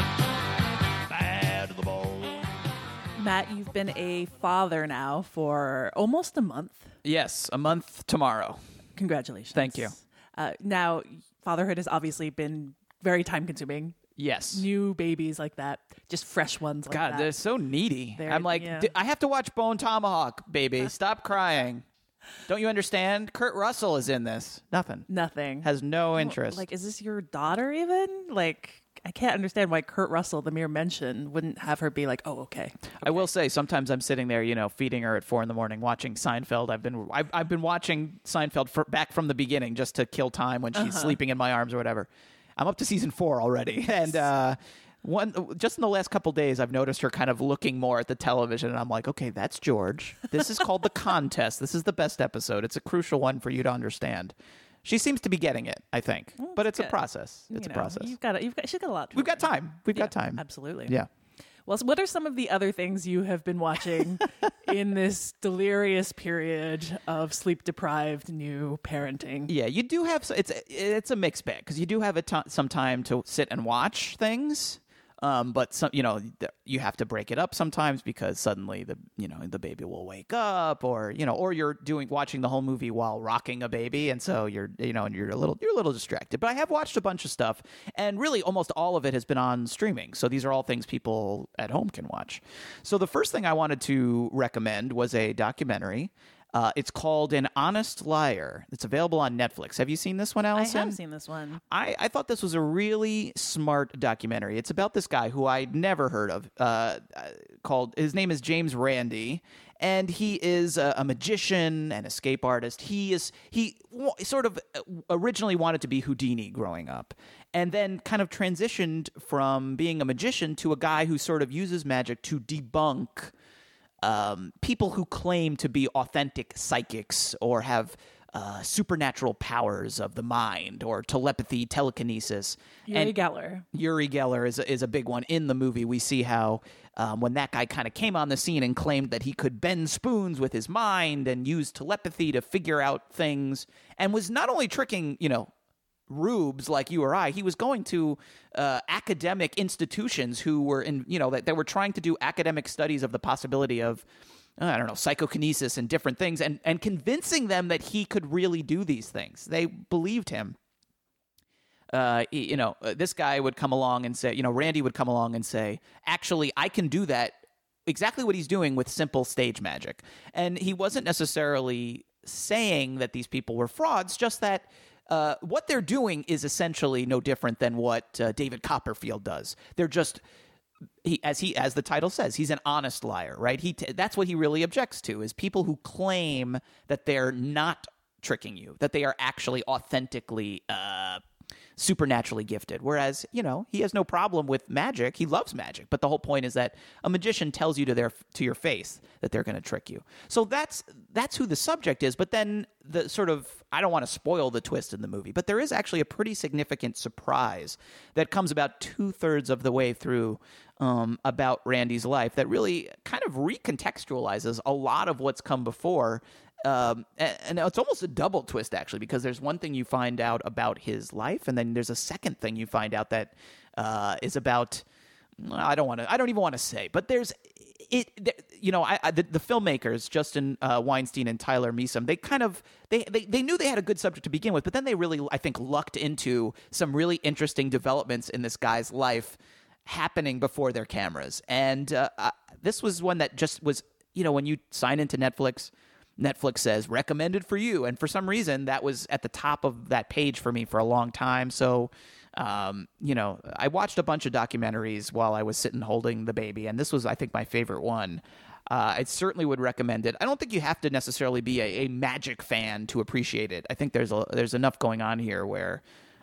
Speaker 9: Bad to the bone.
Speaker 2: Matt, you've been a father now for almost a month.
Speaker 1: Yes, a month tomorrow.
Speaker 2: Congratulations.
Speaker 1: Thank you.
Speaker 2: Uh, now, fatherhood has obviously been very time-consuming.
Speaker 1: Yes.
Speaker 2: New babies like that, just fresh ones like
Speaker 1: God,
Speaker 2: that.
Speaker 1: they're so needy.
Speaker 2: They're-
Speaker 1: I'm like,
Speaker 2: yeah.
Speaker 1: "D- I have to watch Bone Tomahawk, baby. Stop crying. Don't you understand? Kurt Russell is in this. Nothing.
Speaker 2: Nothing.
Speaker 1: Has no interest.
Speaker 2: Like, is this your daughter even? Like, I can't understand why Kurt Russell, the mere mention, wouldn't have her be like, oh, okay.
Speaker 1: I will say, sometimes I'm sitting there, you know, feeding her at four in the morning, watching Seinfeld. I've been, I've, I've been watching Seinfeld for, back from the beginning just to kill time when she's
Speaker 2: Uh-huh.
Speaker 1: sleeping in my arms or whatever. I'm up to season four already, and uh, one just in the last couple days, I've noticed her kind of looking more at the television, and I'm like, okay, that's George. This is called The Contest. This is the best episode. It's a crucial one for you to understand. She seems to be getting it, I think, but it's
Speaker 2: good.
Speaker 1: a process. It's
Speaker 2: You
Speaker 1: a
Speaker 2: know,
Speaker 1: process.
Speaker 2: You've got, you've got, she's got a lot. To
Speaker 1: We've got
Speaker 2: learn.
Speaker 1: time. We've
Speaker 2: Yeah,
Speaker 1: got time.
Speaker 2: Absolutely.
Speaker 1: Yeah.
Speaker 2: Well, so what are some of the other things you have been watching in this delirious period of sleep-deprived new parenting?
Speaker 1: Yeah, you do have it's it's a mixed bag because you do have a t- some time to sit and watch things, um, but some you know th- you have to break it up sometimes because suddenly the you know the baby will wake up, or you know, or you're doing watching the whole movie while rocking a baby, and so you're you know and you're a little you're a little distracted. But I have watched a bunch of stuff, and really almost all of it has been on streaming. So these are all things people at home can watch. So the first thing I wanted to recommend was a documentary. Uh, it's called An Honest Liar. It's available on Netflix. Have you seen this one, Allison?
Speaker 2: I have seen this one.
Speaker 1: I, I thought this was a really smart documentary. It's about this guy who I'd never heard of. Uh, called his name is James Randi, and he is a, a magician, an escape artist. He is he w- sort of originally wanted to be Houdini growing up, and then kind of transitioned from being a magician to a guy who sort of uses magic to debunk Um, people who claim to be authentic psychics or have uh, supernatural powers of the mind or telepathy, telekinesis.
Speaker 2: Uri
Speaker 1: And
Speaker 2: Geller.
Speaker 1: Uri Geller is, is a big one. In the movie, we see how um, when that guy kind of came on the scene and claimed that he could bend spoons with his mind and use telepathy to figure out things and was not only tricking, you know, rubes like you or I, he was going to uh, academic institutions who were in, you know, that they were trying to do academic studies of the possibility of, uh, I don't know, psychokinesis and different things, and and convincing them that he could really do these things. They believed him. Uh, he- you know, uh, this guy would come along and say, you know, Randy would come along and say, actually, I can do that. Exactly what he's doing with simple stage magic. And he wasn't necessarily saying that these people were frauds, just that Uh, what they're doing is essentially no different than what uh, David Copperfield does. They're just, he, as he as the title says, he's an honest liar, right? He t- that's what he really objects to, is people who claim that they're not tricking you, that they are actually authentically uh, supernaturally gifted. Whereas, you know, he has no problem with magic. He loves magic. But the whole point is that a magician tells you to their to your face that they're going to trick you. So that's that's who the subject is. But then the sort of, I don't want to spoil the twist in the movie, but there is actually a pretty significant surprise that comes about two-thirds of the way through um, about Randy's life that really kind of recontextualizes a lot of what's come before. Um, and, and it's almost a double twist, actually, because there's one thing you find out about his life, and then there's a second thing you find out that uh, is about, I don't want to, I don't even want to say, but there's, it, you know, I, I, the, the filmmakers, Justin uh, Weinstein and Tyler Measom, they kind of, they, they, they knew they had a good subject to begin with, but then they really, I think, lucked into some really interesting developments in this guy's life happening before their cameras. And uh, uh, this was one that just was, you know, when you sign into Netflix, Netflix says recommended for you, and for some reason that was at the top of that page for me for a long time. So um, you know, I watched a bunch of documentaries while I was sitting holding the baby, and this was, I think, my favorite one. uh, I certainly would recommend it. I don't think you have to necessarily be a, a magic fan to appreciate it. I think there's a, there's enough going on here where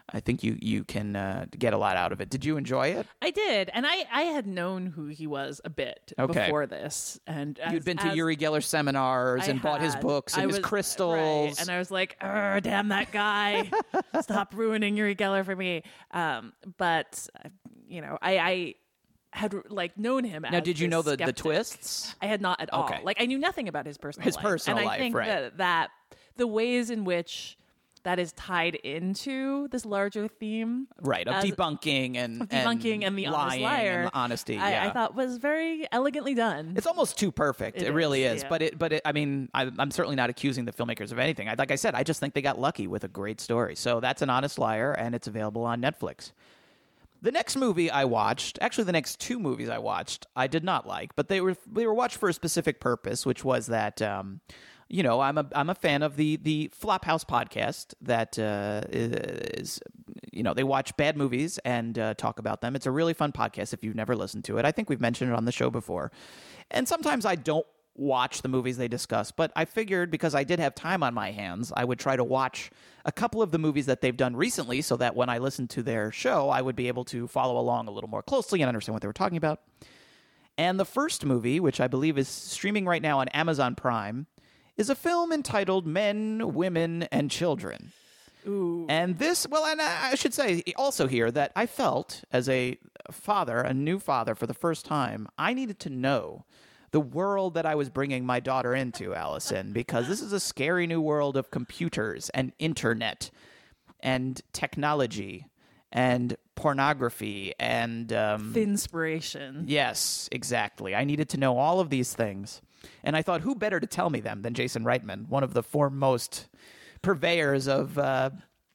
Speaker 1: I think you you can uh, get a lot out of it. Did you enjoy it?
Speaker 2: I did, and I, I had known who he was a bit
Speaker 1: okay.
Speaker 2: before this, and as,
Speaker 1: you'd been to
Speaker 2: as
Speaker 1: Uri Geller seminars
Speaker 2: I
Speaker 1: and bought his
Speaker 2: had,
Speaker 1: books and
Speaker 2: I
Speaker 1: his
Speaker 2: was,
Speaker 1: crystals,
Speaker 2: right, and I was like, "Oh, damn that guy! Stop ruining Uri Geller for me." Um, but you know, I. I had like known him.
Speaker 1: Now,
Speaker 2: as
Speaker 1: did you know the, the
Speaker 2: skeptic.
Speaker 1: twists?
Speaker 2: I had not at all.
Speaker 1: Okay.
Speaker 2: Like I knew nothing about his personal
Speaker 1: his
Speaker 2: life.
Speaker 1: personal
Speaker 2: and I
Speaker 1: life,
Speaker 2: think
Speaker 1: right?
Speaker 2: That, that the ways in which that is tied into this larger theme,
Speaker 1: right, of
Speaker 2: as,
Speaker 1: debunking and
Speaker 2: of debunking and,
Speaker 1: and
Speaker 2: the
Speaker 1: lying
Speaker 2: honest liar,
Speaker 1: and honesty.
Speaker 2: I,
Speaker 1: yeah.
Speaker 2: I thought was very elegantly done.
Speaker 1: It's almost too perfect. It,
Speaker 2: It
Speaker 1: really
Speaker 2: is,
Speaker 1: is.
Speaker 2: yeah.
Speaker 1: But it, but it, I mean, I, I'm certainly not accusing the filmmakers of anything. I, like I said, I just think they got lucky with a great story. So that's An Honest Liar, and it's available on Netflix. The next movie I watched, actually the next two movies I watched, I did not like, but they were they were watched for a specific purpose, which was that, um, you know, I'm a I'm a fan of the the Flophouse podcast that uh, is, you know, they watch bad movies and uh, talk about them. It's a really fun podcast if you've never listened to it. I think we've mentioned it on the show before, and sometimes I don't watch the movies they discuss, but I figured because I did have time on my hands, I would try to watch a couple of the movies that they've done recently so that when I listened to their show, I would be able to follow along a little more closely and understand what they were talking about. And the first movie, which I believe is streaming right now on Amazon Prime, is a film entitled Men, Women, and Children.
Speaker 2: Ooh.
Speaker 1: And this, well, and I should say also here that I felt as a father, a new father for the first time, I needed to know the world that I was bringing my daughter into, Allison, because this is a scary new world of computers and internet and technology and pornography and um,
Speaker 2: Inspiration.
Speaker 1: Yes, exactly. I needed to know all of these things, and I thought, who better to tell me them than Jason Reitman, one of the foremost purveyors of uh,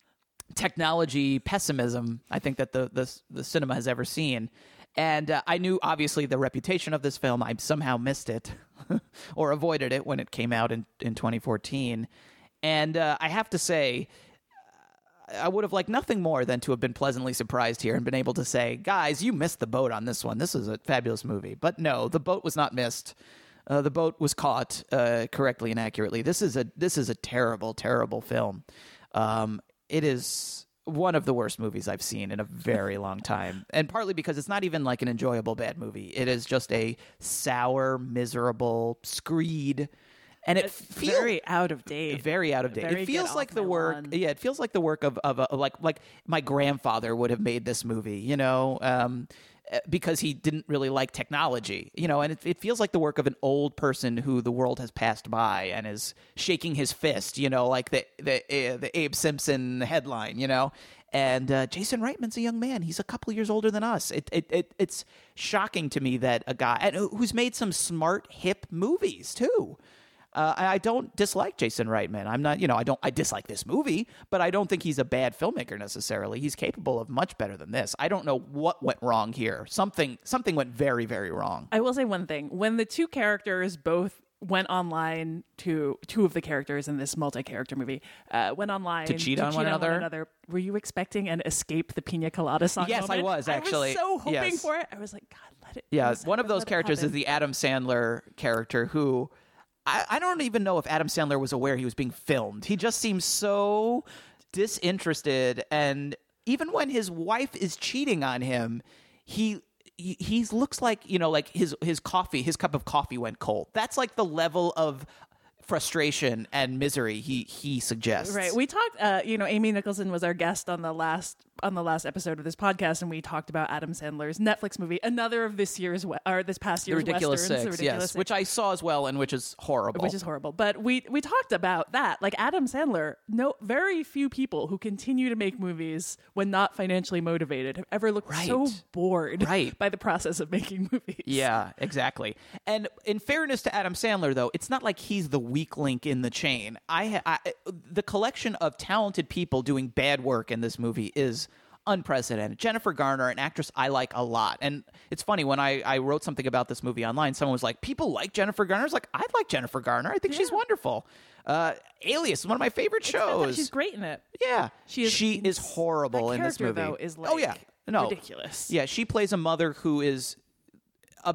Speaker 1: technology pessimism I think that the the, the cinema has ever seen. And uh, I knew, obviously, the reputation of this film. I somehow missed it or avoided it when it came out in, in twenty fourteen. And uh, I have to say, I would have liked nothing more than to have been pleasantly surprised here and been able to say, guys, you missed the boat on this one. This is a fabulous movie. But no, the boat was not missed. Uh, the boat was caught uh, correctly and accurately. This is a this is a terrible, terrible film. Um, it is one of the worst movies I've seen in a very long time, and partly because it's not even like an enjoyable bad movie. It is just a sour, miserable screed, and it
Speaker 2: It's
Speaker 1: feels
Speaker 2: very out of date.
Speaker 1: Very out of date.
Speaker 2: Very
Speaker 1: It feels
Speaker 2: get
Speaker 1: like
Speaker 2: off
Speaker 1: the
Speaker 2: my
Speaker 1: work.
Speaker 2: lawn.
Speaker 1: Yeah, it feels like the work of of a, like like my grandfather would have made this movie. You know. Um, because he didn't really like technology, you know, and it, it feels like the work of an old person who the world has passed by and is shaking his fist, you know, like the the uh, the Abe Simpson headline, you know. And uh, Jason Reitman's a young man; he's a couple years older than us. It, it it it's shocking to me that a guy and who's made some smart, hip movies too. Uh, I don't dislike Jason Reitman. I'm not, you know, I don't, I dislike this movie, but I don't think he's a bad filmmaker necessarily. He's capable of much better than this. I don't know what went wrong here. Something, something went very, very wrong.
Speaker 2: I will say one thing. When the two characters both went online to two of the characters in this multi-character movie uh, went online
Speaker 1: To cheat on one another?
Speaker 2: Were you expecting an Escape the Pina Colada song?
Speaker 1: Yes, I
Speaker 2: moment?
Speaker 1: was, actually.
Speaker 2: I was so hoping
Speaker 1: Yes.
Speaker 2: for it. I was like, God, let it.
Speaker 1: Yeah,
Speaker 2: let it
Speaker 1: one of
Speaker 2: happen,
Speaker 1: those
Speaker 2: let it
Speaker 1: characters is
Speaker 2: happen.
Speaker 1: the Adam Sandler character who I, I don't even know if Adam Sandler was aware he was being filmed. He just seems so disinterested, and even when his wife is cheating on him, he he he's looks like, you know, like his his coffee, his cup of coffee went cold. That's like the level of frustration and misery he he suggests.
Speaker 2: Right. We talked. Uh, you know, Amy Nicholson was our guest on the last on the last episode of this podcast, and we talked about Adam Sandler's Netflix movie, another of this year's we- or this past
Speaker 1: The
Speaker 2: year's
Speaker 1: Ridiculous
Speaker 2: westerns,
Speaker 1: Six,
Speaker 2: The Ridiculous
Speaker 1: yes,
Speaker 2: Six,
Speaker 1: which I saw as well, and which is horrible.
Speaker 2: which is horrible. But we we talked about that. Like Adam Sandler, no, very few people who continue to make movies when not financially motivated have ever looked
Speaker 1: Right.
Speaker 2: so bored
Speaker 1: Right.
Speaker 2: by the process of making movies.
Speaker 1: Yeah, exactly. And in fairness to Adam Sandler, though, it's not like he's the weak link in the chain. I, I the collection of talented people doing bad work in this movie is unprecedented. Jennifer Garner, an actress I like a lot. And it's funny, when I, I wrote something about this movie online, someone was like, people like Jennifer Garner? I was like, I like Jennifer Garner. I think she's wonderful. Uh, Alias is one of my favorite
Speaker 2: It's fantastic.
Speaker 1: shows.
Speaker 2: She's great in it.
Speaker 1: Yeah.
Speaker 2: She is
Speaker 1: she is
Speaker 2: ins-
Speaker 1: horrible
Speaker 2: that
Speaker 1: in this
Speaker 2: character,
Speaker 1: movie.
Speaker 2: though, is
Speaker 1: oh, yeah.
Speaker 2: like
Speaker 1: No.
Speaker 2: ridiculous.
Speaker 1: Yeah, she plays a mother who is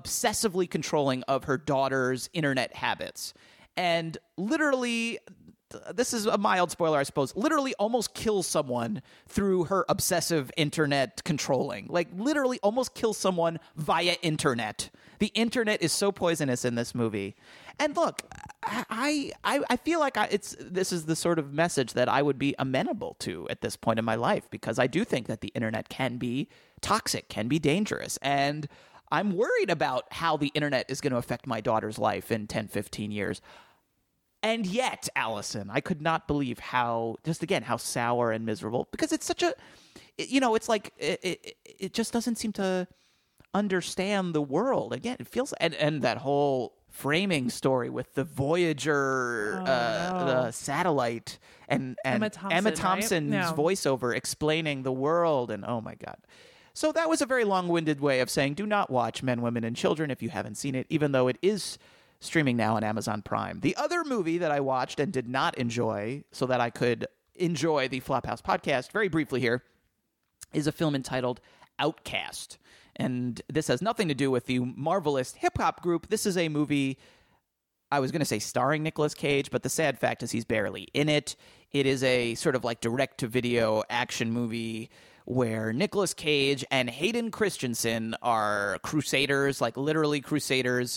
Speaker 1: obsessively controlling of her daughter's internet habits. And literally this is a mild spoiler, I suppose, literally almost kills someone through her obsessive internet controlling. Like, literally almost kills someone via internet. The internet is so poisonous in this movie. And look, I I, I feel like I, it's this is the sort of message that I would be amenable to at this point in my life, because I do think that the internet can be toxic, can be dangerous. And I'm worried about how the internet is going to affect my daughter's life in ten, fifteen years. And yet, Allison, I could not believe how, just again, how sour and miserable, because it's such a, you know, it's like, it, it, it just doesn't seem to understand the world. Again, it feels, and, and that whole framing story with the Voyager
Speaker 2: oh,
Speaker 1: uh,
Speaker 2: no.
Speaker 1: the satellite and, and
Speaker 2: Emma Thompson,
Speaker 1: Emma
Speaker 2: right?
Speaker 1: Thompson's
Speaker 2: No.
Speaker 1: voiceover explaining the world, and oh my God. So that was a very long-winded way of saying, do not watch Men, Women, and Children if you haven't seen it, even though it is streaming now on Amazon Prime. The other movie that I watched and did not enjoy, so that I could enjoy the Flophouse podcast very briefly here, is a film entitled Outcast. And this has nothing to do with the marvelous hip-hop group. This is a movie, I was going to say starring Nicolas Cage, but the sad fact is he's barely in it. It is a sort of like direct-to-video action movie where Nicolas Cage and Hayden Christensen are crusaders, like literally crusaders,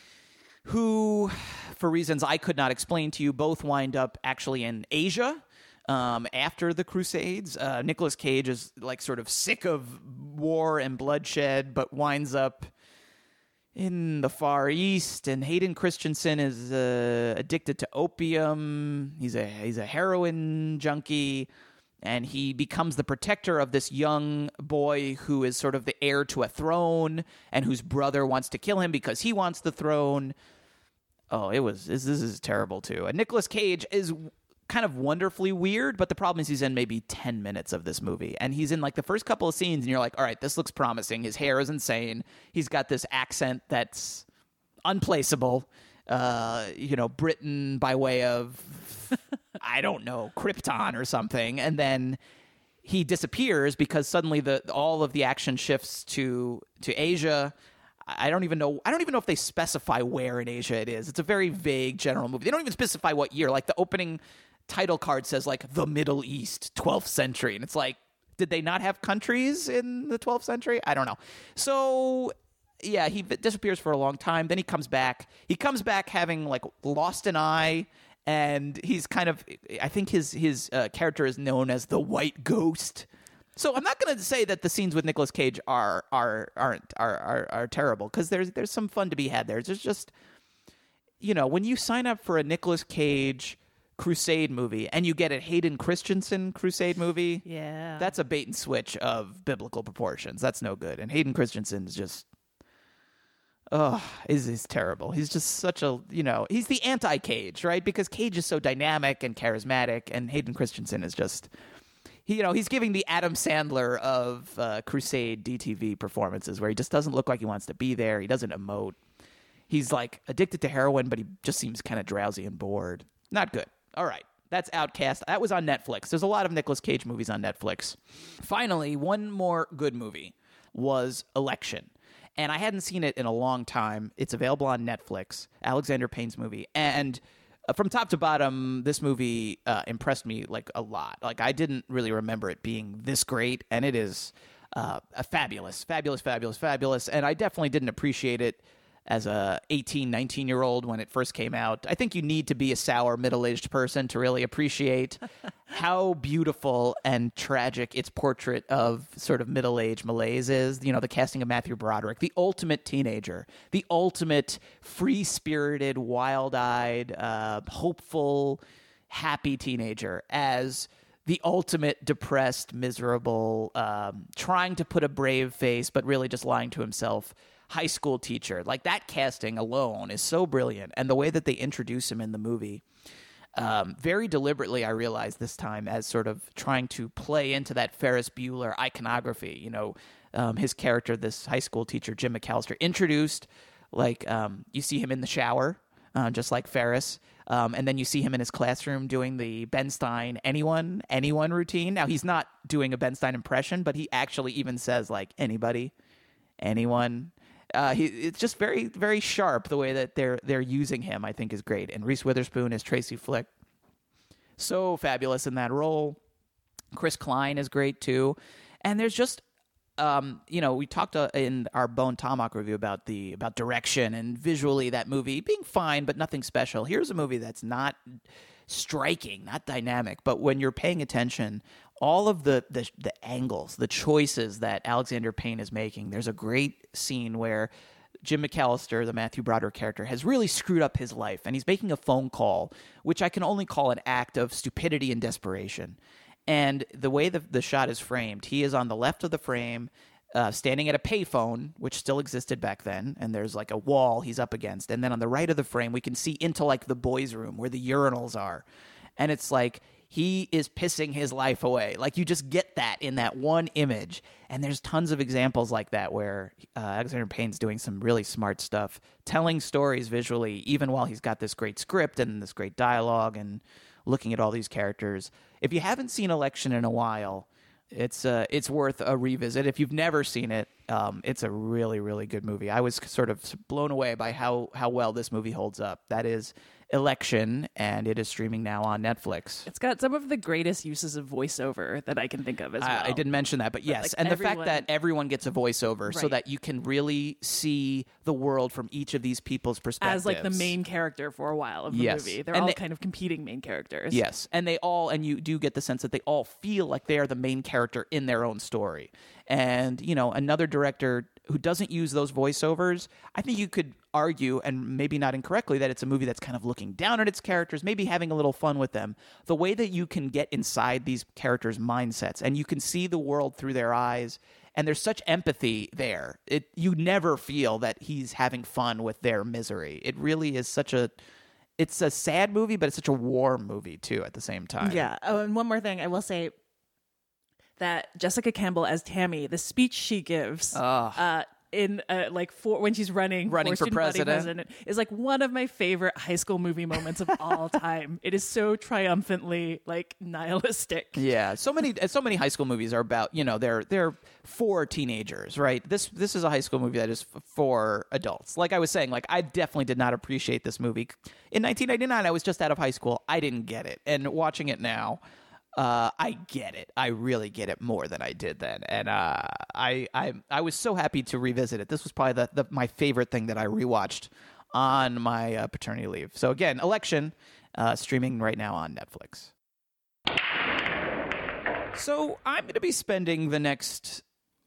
Speaker 1: who, for reasons I could not explain to you, both wind up actually in Asia um, after the Crusades. Uh, Nicolas Cage is like sort of sick of war and bloodshed, but winds up in the Far East. And Hayden Christensen is uh, addicted to opium. He's a he's a heroin junkie. And he becomes the protector of this young boy who is sort of the heir to a throne and whose brother wants to kill him because he wants the throne. Oh, it was this, this is terrible, too. And Nicolas Cage is kind of wonderfully weird, but the problem is he's in maybe ten minutes of this movie. And he's in like the first couple of scenes, and you're like, all right, this looks promising. His hair is insane. He's got this accent that's unplaceable. Uh, you know, Britain by way of, I don't know, Krypton or something. And then he disappears because suddenly the all of the action shifts to to Asia. I don't even know. I don't even know if they specify where in Asia it is. It's a very vague general movie. They don't even specify what year. Like the opening title card says like the Middle East, twelfth century. And it's like, did they not have countries in the twelfth century? I don't know. So yeah, he disappears for a long time. Then he comes back. He comes back having like lost an eye, and he's kind of, I think his his uh, character is known as the White Ghost. So I'm not going to say that the scenes with Nicolas Cage are are aren't are are, are terrible, because there's there's some fun to be had there. There's just, you know, when you sign up for a Nicolas Cage Crusade movie and you get a Hayden Christensen Crusade movie,
Speaker 2: yeah,
Speaker 1: that's a bait and switch of biblical proportions. That's no good. And Hayden Christensen is just, oh, is is terrible. He's just such a, you know, he's the anti-Cage, right? Because Cage is so dynamic and charismatic, and Hayden Christensen is just, he, you know, he's giving the Adam Sandler of uh, Crusade D T V performances, where he just doesn't look like he wants to be there. He doesn't emote. He's like addicted to heroin, but he just seems kind of drowsy and bored. Not good. All right. That's Outcast. That was on Netflix. There's a lot of Nicolas Cage movies on Netflix. Finally, one more good movie was Election. And I hadn't seen it in a long time. It's available on Netflix, Alexander Payne's movie. And uh, from top to bottom, this movie uh, impressed me like a lot. Like, I didn't really remember it being this great, and it is uh, a fabulous, fabulous, fabulous, fabulous. And I definitely didn't appreciate it as a eighteen, nineteen-year-old when it first came out. I think you need to be a sour, middle-aged person to really appreciate how beautiful and tragic its portrait of sort of middle-aged malaise is. You know, the casting of Matthew Broderick, the ultimate teenager, the ultimate free-spirited, wild-eyed, uh, hopeful, happy teenager, as the ultimate depressed, miserable, um, trying to put a brave face, but really just lying to himself, high school teacher. Like, that casting alone is so brilliant. And the way that they introduce him in the movie, um, very deliberately, I realized this time, as sort of trying to play into that Ferris Bueller iconography. You know, um, his character, this high school teacher, Jim McAllister, introduced, like, um, you see him in the shower, uh, just like Ferris. Um, and then you see him in his classroom doing the Ben Stein anyone, anyone routine. Now, he's not doing a Ben Stein impression, but he actually even says, like, anybody, anyone. Uh, he, it's just very, very sharp. The way that they're they're using him, I think, is great. And Reese Witherspoon as Tracy Flick. so fabulous in that role. Chris Klein is great too. And there's just, um, you know, we talked uh, in our Bone Tomahawk review about the about direction and visually that movie being fine, but nothing special. Here's a movie that's not striking, not dynamic, but when you're paying attention, all of the, the the angles, the choices that Alexander Payne is making. There's a great scene where Jim McAllister, the Matthew Broderick character, has really screwed up his life, and he's making a phone call, which I can only call an act of stupidity and desperation. And the way the, the shot is framed, he is on the left of the frame, uh, standing at a payphone, which still existed back then, and there's like a wall he's up against. And then on the right of the frame, we can see into like the boys' room where the urinals are. And it's like he is pissing his life away. Like you just get that in that one image. And there's tons of examples like that where uh, Alexander Payne's doing some really smart stuff, telling stories visually, even while he's got this great script and this great dialogue and looking at all these characters. If you haven't seen Election in a while, it's uh, it's worth a revisit. If you've never seen it, um, it's a really, really good movie. I was sort of blown away by how, how well this movie holds up. That is Election, and it is streaming now on Netflix.
Speaker 2: It's got some of the greatest uses of voiceover that I can think of as well.
Speaker 1: I, I didn't mention that, but yes.
Speaker 2: Like
Speaker 1: and the
Speaker 2: everyone...
Speaker 1: fact that everyone gets a voiceover
Speaker 2: right.
Speaker 1: so that you can really see the world from each of these people's perspectives.
Speaker 2: As like the main character for a while of the
Speaker 1: yes.
Speaker 2: movie. They're
Speaker 1: and
Speaker 2: all
Speaker 1: they,
Speaker 2: kind of competing main characters.
Speaker 1: Yes. And they all, and you do get the sense that they all feel like they are the main character in their own story. And, you know, another director who doesn't use those voiceovers, I think you could argue, and maybe not incorrectly, that it's a movie that's kind of looking down at its characters, maybe having a little fun with them. The way that you can get inside these characters' mindsets and you can see the world through their eyes, and there's such empathy there. It you never feel that he's having fun with their misery. It really is such a... It's a sad movie, but it's such a warm movie, too, at the same time.
Speaker 2: Yeah. Oh, and one more thing. I will say that Jessica Campbell as Tammy, the speech she gives... Uh, in uh, like for when she's running
Speaker 1: running for,
Speaker 2: for
Speaker 1: president.
Speaker 2: president is like one of my favorite high school movie moments of all time. It is so triumphantly like nihilistic.
Speaker 1: Yeah, so many so many high school movies are about, you know, they're they're for teenagers, right? This this is a high school movie that is f- for adults. Like I was saying, like I definitely did not appreciate this movie in nineteen ninety-nine. I was just out of high school. I didn't get it, and watching it now, Uh, I get it. I really get it more than I did then, and uh, I, I I was so happy to revisit it. This was probably the, the my favorite thing that I rewatched on my uh, paternity leave. So again, Election, uh, streaming right now on Netflix. So I'm going to be spending the next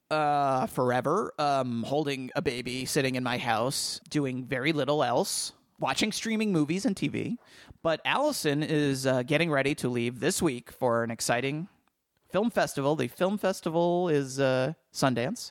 Speaker 1: uh, forever um, holding a baby, sitting in my house, doing very little else, watching streaming movies and T V. But Allison is uh, getting ready to leave this week for an exciting film festival. The film festival is uh, Sundance.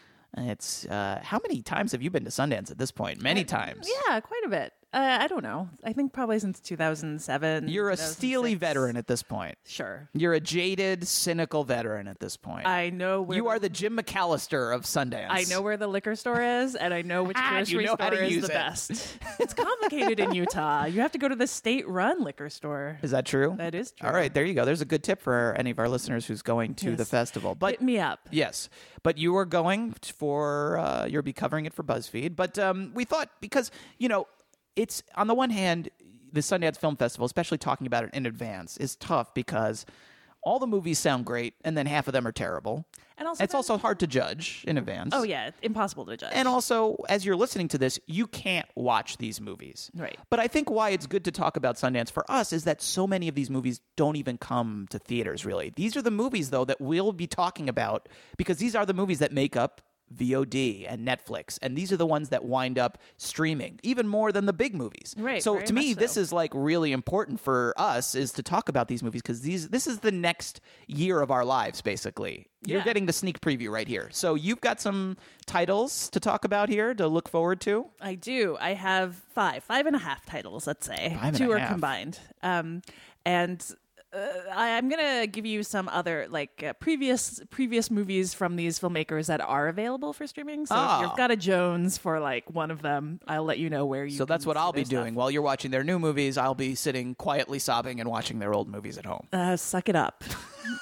Speaker 1: It's uh, how many times have you been to Sundance at this point? Many
Speaker 2: I,
Speaker 1: times.
Speaker 2: Yeah, quite a bit. Uh, I don't know. I think probably since two thousand seven.
Speaker 1: You're a steely veteran at this point.
Speaker 2: Sure.
Speaker 1: You're a jaded, cynical veteran at this point.
Speaker 2: I know where...
Speaker 1: You are the Jim McAllister of Sundance.
Speaker 2: I know where the liquor store is, and I know which grocery
Speaker 1: you know
Speaker 2: store
Speaker 1: how to
Speaker 2: is
Speaker 1: use
Speaker 2: the
Speaker 1: it.
Speaker 2: best. It's complicated in Utah. You have to go to the state-run liquor store.
Speaker 1: Is that true?
Speaker 2: That is true.
Speaker 1: All right, there you go. There's a good tip for any of our listeners who's going to
Speaker 2: Yes.
Speaker 1: the festival. But
Speaker 2: hit me up.
Speaker 1: Yes, but you are going for uh, you'll be covering it for BuzzFeed. But um, we thought because you know it's on the one hand the Sundance Film Festival, especially talking about it in advance, is tough because all the movies sound great and then half of them are terrible.
Speaker 2: And also,
Speaker 1: it's
Speaker 2: then,
Speaker 1: also hard to judge in advance.
Speaker 2: Oh yeah, it's impossible to judge.
Speaker 1: And also, as you're listening to this, you can't watch these movies.
Speaker 2: Right.
Speaker 1: But I think why it's good to talk about Sundance for us is that so many of these movies don't even come to theaters, really. These are the movies, though, that we'll be talking about because these are the movies that make up V O D and Netflix, and these are the ones that wind up streaming even more than the big movies.
Speaker 2: Right.
Speaker 1: So
Speaker 2: very
Speaker 1: to me,
Speaker 2: much
Speaker 1: this
Speaker 2: so.
Speaker 1: is like really important for us is to talk about these movies because these this is the next year of our lives, basically. You're
Speaker 2: Yeah.
Speaker 1: getting the sneak preview right here. So you've got some titles to talk about here to look forward to.
Speaker 2: I do. I have five, five and a half titles. Let's say
Speaker 1: Five and
Speaker 2: two
Speaker 1: a
Speaker 2: are
Speaker 1: half.
Speaker 2: combined. Um, and uh, I, I'm gonna give you some other like uh, previous previous movies from these filmmakers that are available for streaming. So
Speaker 1: Ah.
Speaker 2: if you've got a Jones for like one of them, I'll let you know where you.
Speaker 1: So that's
Speaker 2: can
Speaker 1: what
Speaker 2: see
Speaker 1: I'll
Speaker 2: their
Speaker 1: be doing
Speaker 2: stuff.
Speaker 1: while you're watching their new movies. I'll be sitting quietly sobbing and watching their old movies at home.
Speaker 2: Uh, suck it up.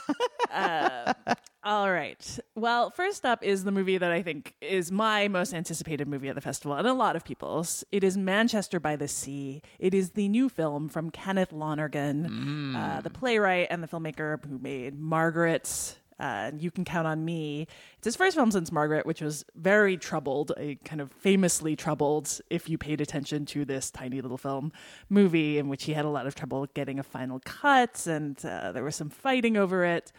Speaker 2: uh, all right. Well, first up is the movie that I think is my most anticipated movie at the festival, and a lot of people's. It is Manchester by the Sea. It is the new film from Kenneth Lonergan, mm. uh, the playwright and the filmmaker who made Margaret. Uh, You Can Count on Me. It's his first film since Margaret, which was very troubled, a kind of famously troubled, if you paid attention to this tiny little film movie, in which he had a lot of trouble getting a final cut, and uh, there was some fighting over it.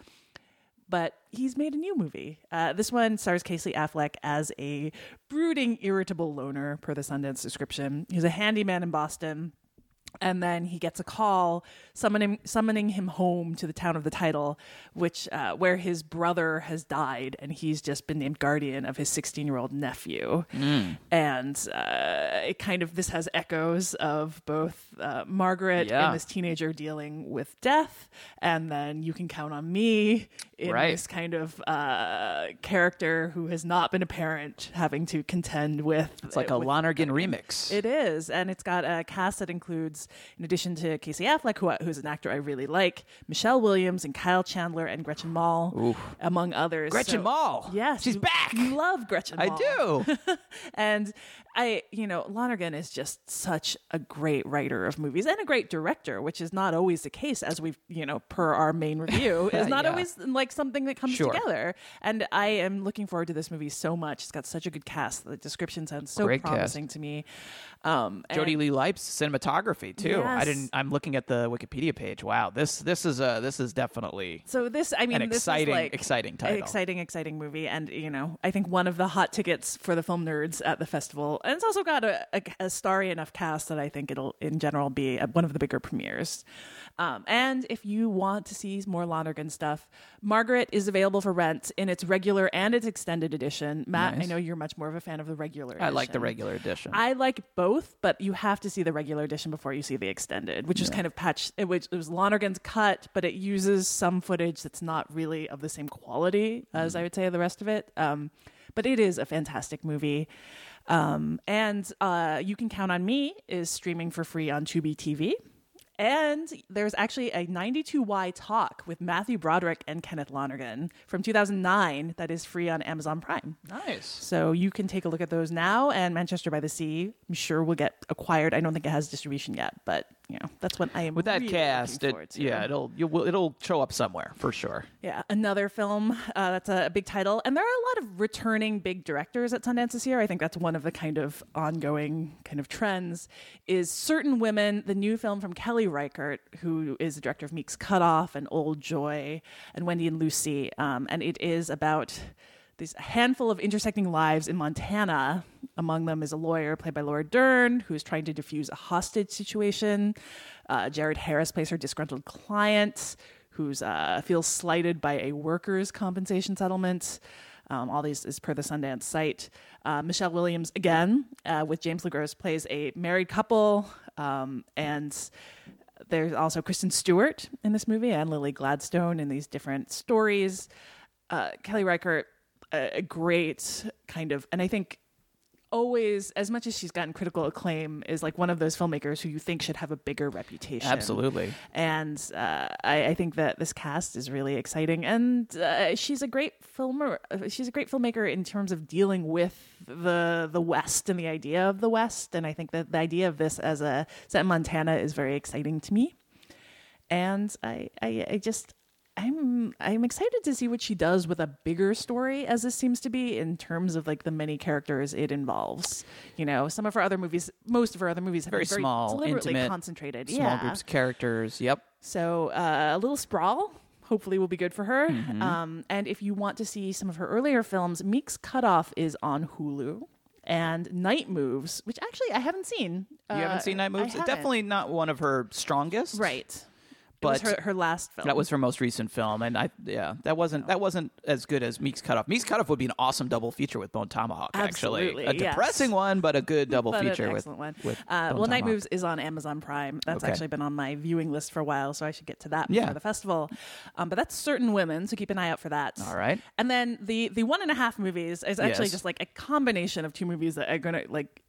Speaker 2: But he's made a new movie. Uh, this one stars Casey Affleck as a brooding, irritable loner, per the Sundance description. He's a handyman in Boston. And then he gets a call summoning summoning him home to the town of the title, which uh, where his brother has died, and he's just been named guardian of his sixteen-year-old nephew. Mm. And uh, it kind of this has echoes of both uh, Margaret
Speaker 1: yeah.
Speaker 2: and this teenager dealing with death, and then You Can Count on Me in
Speaker 1: right.
Speaker 2: this kind of uh, character who has not been a parent having to contend with.
Speaker 1: It's like a
Speaker 2: with,
Speaker 1: Lonergan remix.
Speaker 2: It is, and it's got a cast that includes, in addition to Casey Affleck, who, who's an actor I really like, Michelle Williams and Kyle Chandler and Gretchen Mol,
Speaker 1: Ooh.
Speaker 2: among others.
Speaker 1: Gretchen
Speaker 2: so,
Speaker 1: Mol.
Speaker 2: Yes.
Speaker 1: She's
Speaker 2: you,
Speaker 1: back.
Speaker 2: You love Gretchen Mol.
Speaker 1: I do.
Speaker 2: And I, you know, Lonergan is just such a great writer of movies and a great director, which is not always the case, as we've, you know, per our main review, is not
Speaker 1: yeah.
Speaker 2: always like something that comes
Speaker 1: Sure.
Speaker 2: together. And I am looking forward to this movie so much. It's got such a good cast. The description sounds so
Speaker 1: Great
Speaker 2: promising
Speaker 1: cast.
Speaker 2: to me. Um,
Speaker 1: Jodie
Speaker 2: and-
Speaker 1: Lee Lipes cinematography too.
Speaker 2: Yes.
Speaker 1: I didn't. I'm looking at the Wikipedia page. Wow, this this is a this is definitely
Speaker 2: So this, I mean,
Speaker 1: an
Speaker 2: this
Speaker 1: exciting
Speaker 2: is like
Speaker 1: exciting
Speaker 2: an
Speaker 1: title.
Speaker 2: exciting, exciting movie, and you know, I think one of the hot tickets for the film nerds at the festival, and it's also got a, a, a starry enough cast that I think it'll, in general, be a, one of the bigger premieres. Um, and if you want to see more Lonergan stuff, Margaret is available for rent in its regular and its extended edition. Matt,
Speaker 1: Nice.
Speaker 2: I know you're much more of a fan of the regular edition.
Speaker 1: I like the regular edition.
Speaker 2: I like both, but you have to see the regular edition before you see the extended, which is kind of patched. It was, it was Lonergan's cut, but it uses some footage that's not really of the same quality as I would say the rest of it. Um, but it is a fantastic movie. Um, and uh, You Can Count on Me is streaming for free on Tubi T V. And there's actually a ninety-two Y talk with Matthew Broderick and Kenneth Lonergan from two thousand nine that is free on Amazon Prime.
Speaker 1: Nice.
Speaker 2: So you can take a look at those now, and Manchester by the Sea, I'm sure, will get acquired. I don't think it has distribution yet, but you know that's what I am
Speaker 1: With that
Speaker 2: really
Speaker 1: cast,
Speaker 2: looking
Speaker 1: it,
Speaker 2: forward to.
Speaker 1: yeah, it'll you will it'll show up somewhere for sure.
Speaker 2: Yeah, another film uh, that's a big title. And there are a lot of returning big directors at Sundance this year. I think that's one of the kind of ongoing kind of trends is Certain Women, the new film from Kelly Reichardt, who is the director of Meek's Cutoff and Old Joy and Wendy and Lucy. Um, and it is about this handful of intersecting lives in Montana. Among them is a lawyer played by Laura Dern, who is trying to defuse a hostage situation. Uh, Jared Harris plays her disgruntled client, who's uh, feels slighted by a workers' compensation settlement. Um, all these is per the Sundance site. Uh, Michelle Williams, again, uh, with James LeGros, plays a married couple. Um, and there's also Kristen Stewart in this movie and Lily Gladstone in these different stories. Uh, Kelly Reichardt, a, a great kind of, and I think always, as much as she's gotten critical acclaim, is like one of those filmmakers who you think should have a bigger reputation.
Speaker 1: Absolutely.
Speaker 2: And uh, I, I think that this cast is really exciting, and uh, she's a great filmer. She's a great filmmaker in terms of dealing with the the West and the idea of the West. And I think that the idea of this as a set in Montana is very exciting to me. And I, I, I just. I'm I'm excited to see what she does with a bigger story, as this seems to be, in terms of like the many characters it involves. You know, some of her other movies, most of her other movies have
Speaker 1: Very
Speaker 2: been very
Speaker 1: small,
Speaker 2: deliberately
Speaker 1: intimate,
Speaker 2: concentrated.
Speaker 1: Small
Speaker 2: yeah.
Speaker 1: groups of characters. Yep.
Speaker 2: So uh, a little sprawl hopefully will be good for her.
Speaker 1: Mm-hmm.
Speaker 2: Um, and if you want to see some of her earlier films, Meek's Cutoff is on Hulu. And Night Moves, which actually I haven't seen.
Speaker 1: You
Speaker 2: Uh,
Speaker 1: haven't seen Night
Speaker 2: I
Speaker 1: Moves?
Speaker 2: haven't.
Speaker 1: Definitely not one of her strongest.
Speaker 2: Right.
Speaker 1: But
Speaker 2: it was her, her last film.
Speaker 1: that was her most recent film, and I yeah that wasn't that wasn't as good as Meek's Cutoff. Meek's Cutoff would be an awesome double feature with Bone Tomahawk.
Speaker 2: Absolutely,
Speaker 1: actually, a
Speaker 2: yes.
Speaker 1: depressing one, but a good double
Speaker 2: But an
Speaker 1: feature with,
Speaker 2: excellent one.
Speaker 1: with
Speaker 2: uh,
Speaker 1: Bone
Speaker 2: well, Night
Speaker 1: Tomahawk.
Speaker 2: Moves is on Amazon Prime. That's
Speaker 1: Okay.
Speaker 2: actually been on my viewing list for a while, so I should get to that
Speaker 1: Yeah.
Speaker 2: before the festival. Um, but that's Certain Women, so keep an eye out for that.
Speaker 1: All right.
Speaker 2: And then the the one and a half movies is actually
Speaker 1: Yes.
Speaker 2: just like a combination of two movies that are going to like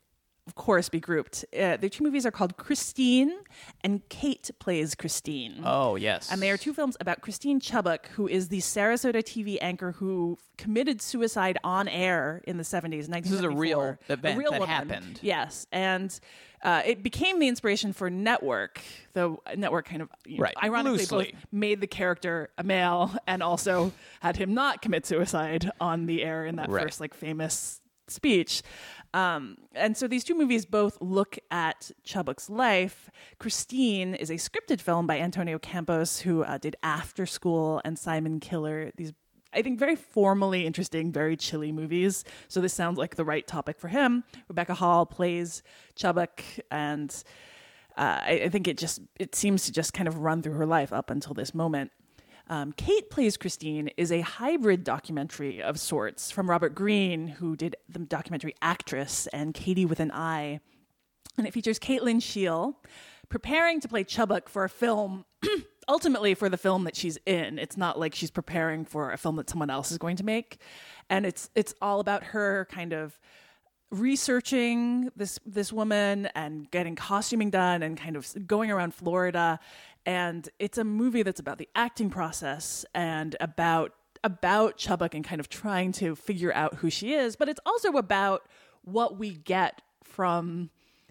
Speaker 2: of course, be grouped. Uh, the two movies are called Christine and Kate Plays Christine.
Speaker 1: Oh, yes.
Speaker 2: And they are two films about Christine Chubbuck, who is the Sarasota T V anchor who committed suicide on air in the seventies, nineteen seventy-four.
Speaker 1: This is a real event
Speaker 2: a real
Speaker 1: that
Speaker 2: woman.
Speaker 1: happened.
Speaker 2: Yes. And uh, it became the inspiration for Network, though Network kind of, you know,
Speaker 1: Right.
Speaker 2: ironically,
Speaker 1: Loosely.
Speaker 2: both made the character a male and also had him not commit suicide on the air in that
Speaker 1: Right.
Speaker 2: first like famous speech. Um, and so these two movies both look at Chubbuck's life. Christine is a scripted film by Antonio Campos, who uh, did After School and Simon Killer. These, I think, very formally interesting, very chilly movies. So this sounds like the right topic for him. Rebecca Hall plays Chubbuck, and uh, I, I think it just it seems to just kind of run through her life up until this moment. Um, Kate Plays Christine is a hybrid documentary of sorts from Robert Greene, who did the documentary Actress and Katie with an Eye. And it features Caitlin Scheel preparing to play Chubbuck for a film, ultimately for the film that she's in. It's not like she's preparing for a film that someone else is going to make. And it's it's all about her kind of researching this this woman and getting costuming done and kind of going around Florida. And it's a movie that's about the acting process and about about Chubbuck and kind of trying to figure out who she is. But it's also about what we get from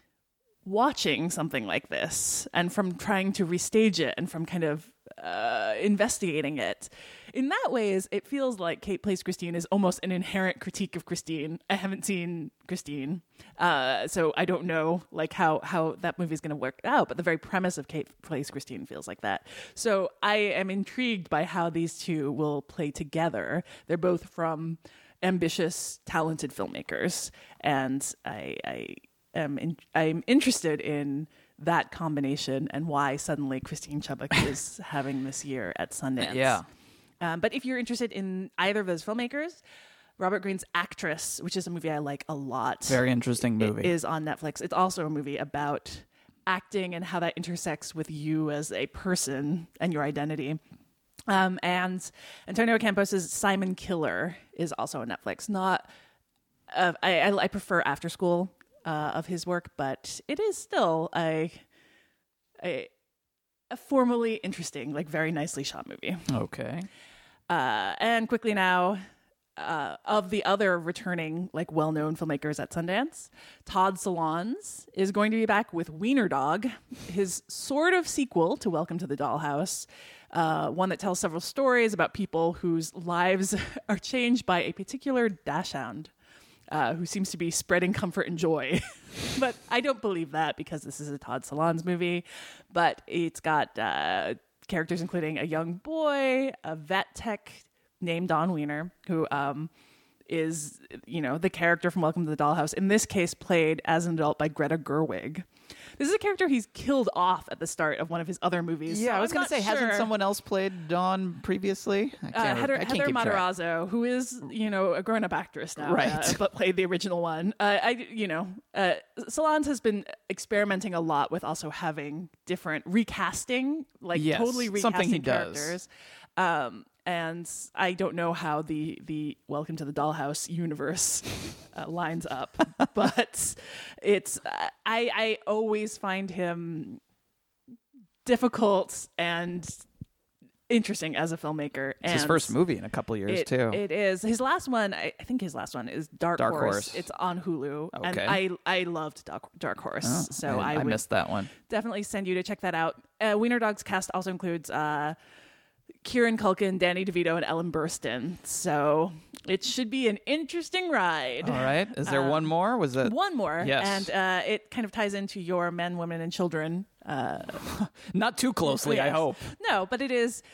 Speaker 2: watching something like this and from trying to restage it and from kind of uh, investigating it. In that ways, it feels like Kate Plays Christine is almost an inherent critique of Christine. I haven't seen Christine, uh, so I don't know like how, how that movie is going to work out, but the very premise of Kate Plays Christine feels like that. So I am intrigued by how these two will play together. They're both from ambitious, talented filmmakers, and I, I am in, I'm interested in that combination and why suddenly Christine Chubbuck is having this year at Sundance.
Speaker 1: Yeah.
Speaker 2: Um, but if you're interested in either of those filmmakers, Robert Greene's Actress, which is a movie I like a lot.
Speaker 1: Very interesting movie.
Speaker 2: It is on Netflix. It's also a movie about acting and how that intersects with you as a person and your identity. Um, and Antonio Campos' Simon Killer is also on Netflix. Not, uh, I, I, I prefer After School uh, of his work, but it is still a, a, a formally interesting, like very nicely shot movie.
Speaker 1: Okay.
Speaker 2: Uh, and quickly now, uh, of the other returning, like well-known filmmakers at Sundance, Todd Solondz is going to be back with Wiener Dog, his sort of sequel to Welcome to the Dollhouse, uh, one that tells several stories about people whose lives are changed by a particular dachshund, uh, who seems to be spreading comfort and joy. But I don't believe that because this is a Todd Solondz movie. But it's got uh, characters including a young boy, a vet tech named Don Wiener, who um, is, you know, the character from Welcome to the Dollhouse, in this case played as an adult by Greta Gerwig. This is a character he's killed off at the start of one of his other movies.
Speaker 1: Yeah,
Speaker 2: so
Speaker 1: I was
Speaker 2: going
Speaker 1: going to say, hasn't someone else played Dawn previously? I
Speaker 2: Uh,
Speaker 1: can't,
Speaker 2: Heather,
Speaker 1: I can't
Speaker 2: Heather
Speaker 1: keep track.
Speaker 2: Matarazzo, who is, you know, a grown-up actress now,
Speaker 1: Right.
Speaker 2: uh, but played the original one. Uh, I, you know, uh, Solondz has been experimenting a lot with also having different recasting, like
Speaker 1: Yes,
Speaker 2: totally recasting
Speaker 1: something he does.
Speaker 2: characters. Um, and I don't know how the the Welcome to the Dollhouse universe uh, lines up, but it's uh, I I always find him difficult and interesting as a filmmaker.
Speaker 1: It's his
Speaker 2: and
Speaker 1: first movie in a couple years,
Speaker 2: it,
Speaker 1: too.
Speaker 2: It is. His last one, I, I think his last one is Dark,
Speaker 1: Dark
Speaker 2: Horse.
Speaker 1: Horse.
Speaker 2: It's on Hulu. And
Speaker 1: Okay.
Speaker 2: I I loved Dark, Dark Horse.
Speaker 1: Oh,
Speaker 2: so I,
Speaker 1: I, I
Speaker 2: would
Speaker 1: missed that one.
Speaker 2: definitely send you to check that out. Uh, Wiener Dog's cast also includes uh, Kieran Culkin, Danny DeVito, and Ellen Burstyn. So it should be an interesting ride.
Speaker 1: All right. Is there one more? Was it
Speaker 2: One more.
Speaker 1: Yes.
Speaker 2: And uh, it kind of ties into your men, women, and children. Uh,
Speaker 1: not too closely? I
Speaker 2: Yes.
Speaker 1: hope.
Speaker 2: No, but it is.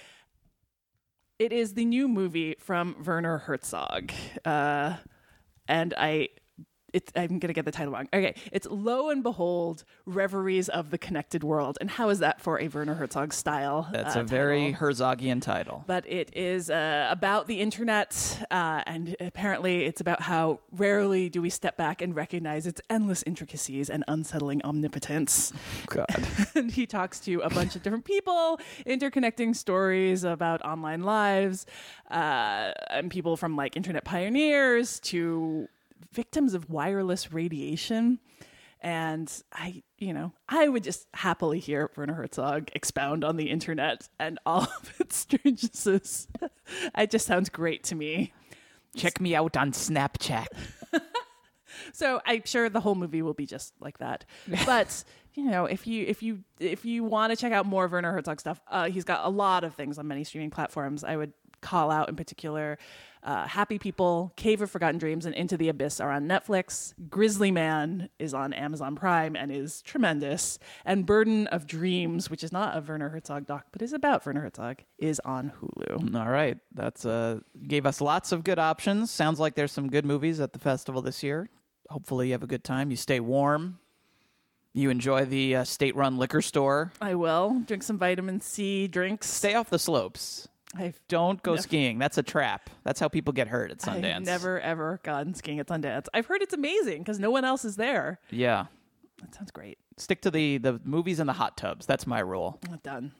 Speaker 2: It is the new movie from Werner Herzog, uh, and I. It's, I'm going to get the title wrong. Okay, it's Lo and Behold, Reveries of the Connected World. And how is that for a Werner Herzog style?
Speaker 1: That's
Speaker 2: uh,
Speaker 1: a very
Speaker 2: title?
Speaker 1: Herzogian title.
Speaker 2: But it is uh, about the internet, uh, and apparently it's about how rarely do we step back and recognize its endless intricacies and unsettling omnipotence.
Speaker 1: God.
Speaker 2: And he talks to a bunch of different people, interconnecting stories about online lives, uh, and people from like internet pioneers to victims of wireless radiation. And I, you know, I would just happily hear Werner Herzog expound on the internet and all of its strangenesses. It just sounds great to me.
Speaker 1: Check me out on Snapchat.
Speaker 2: So I'm sure the whole movie will be just like that. But you know, if you if you if you want to check out more of Werner Herzog stuff, uh, he's got a lot of things on many streaming platforms. I would call out in particular uh, Happy People, Cave of Forgotten Dreams, and Into the Abyss are on Netflix. Grizzly Man is on Amazon Prime and is tremendous. And Burden of Dreams, which is not a Werner Herzog doc, but is about Werner Herzog, is on Hulu.
Speaker 1: All right. That's uh gave us lots of good options. Sounds like there's some good movies at the festival this year. Hopefully you have a good time. You stay warm. You enjoy the uh, state-run liquor store.
Speaker 2: I will. Drink some vitamin C drinks.
Speaker 1: Stay off the slopes.
Speaker 2: I've
Speaker 1: Don't go
Speaker 2: never,
Speaker 1: skiing. That's a trap. That's how people get hurt at Sundance.
Speaker 2: I've never, ever gone skiing at Sundance. I've heard it's amazing because no one else is there.
Speaker 1: Yeah.
Speaker 2: That sounds great.
Speaker 1: Stick to the, the movies and the hot tubs. That's my rule.
Speaker 2: Done.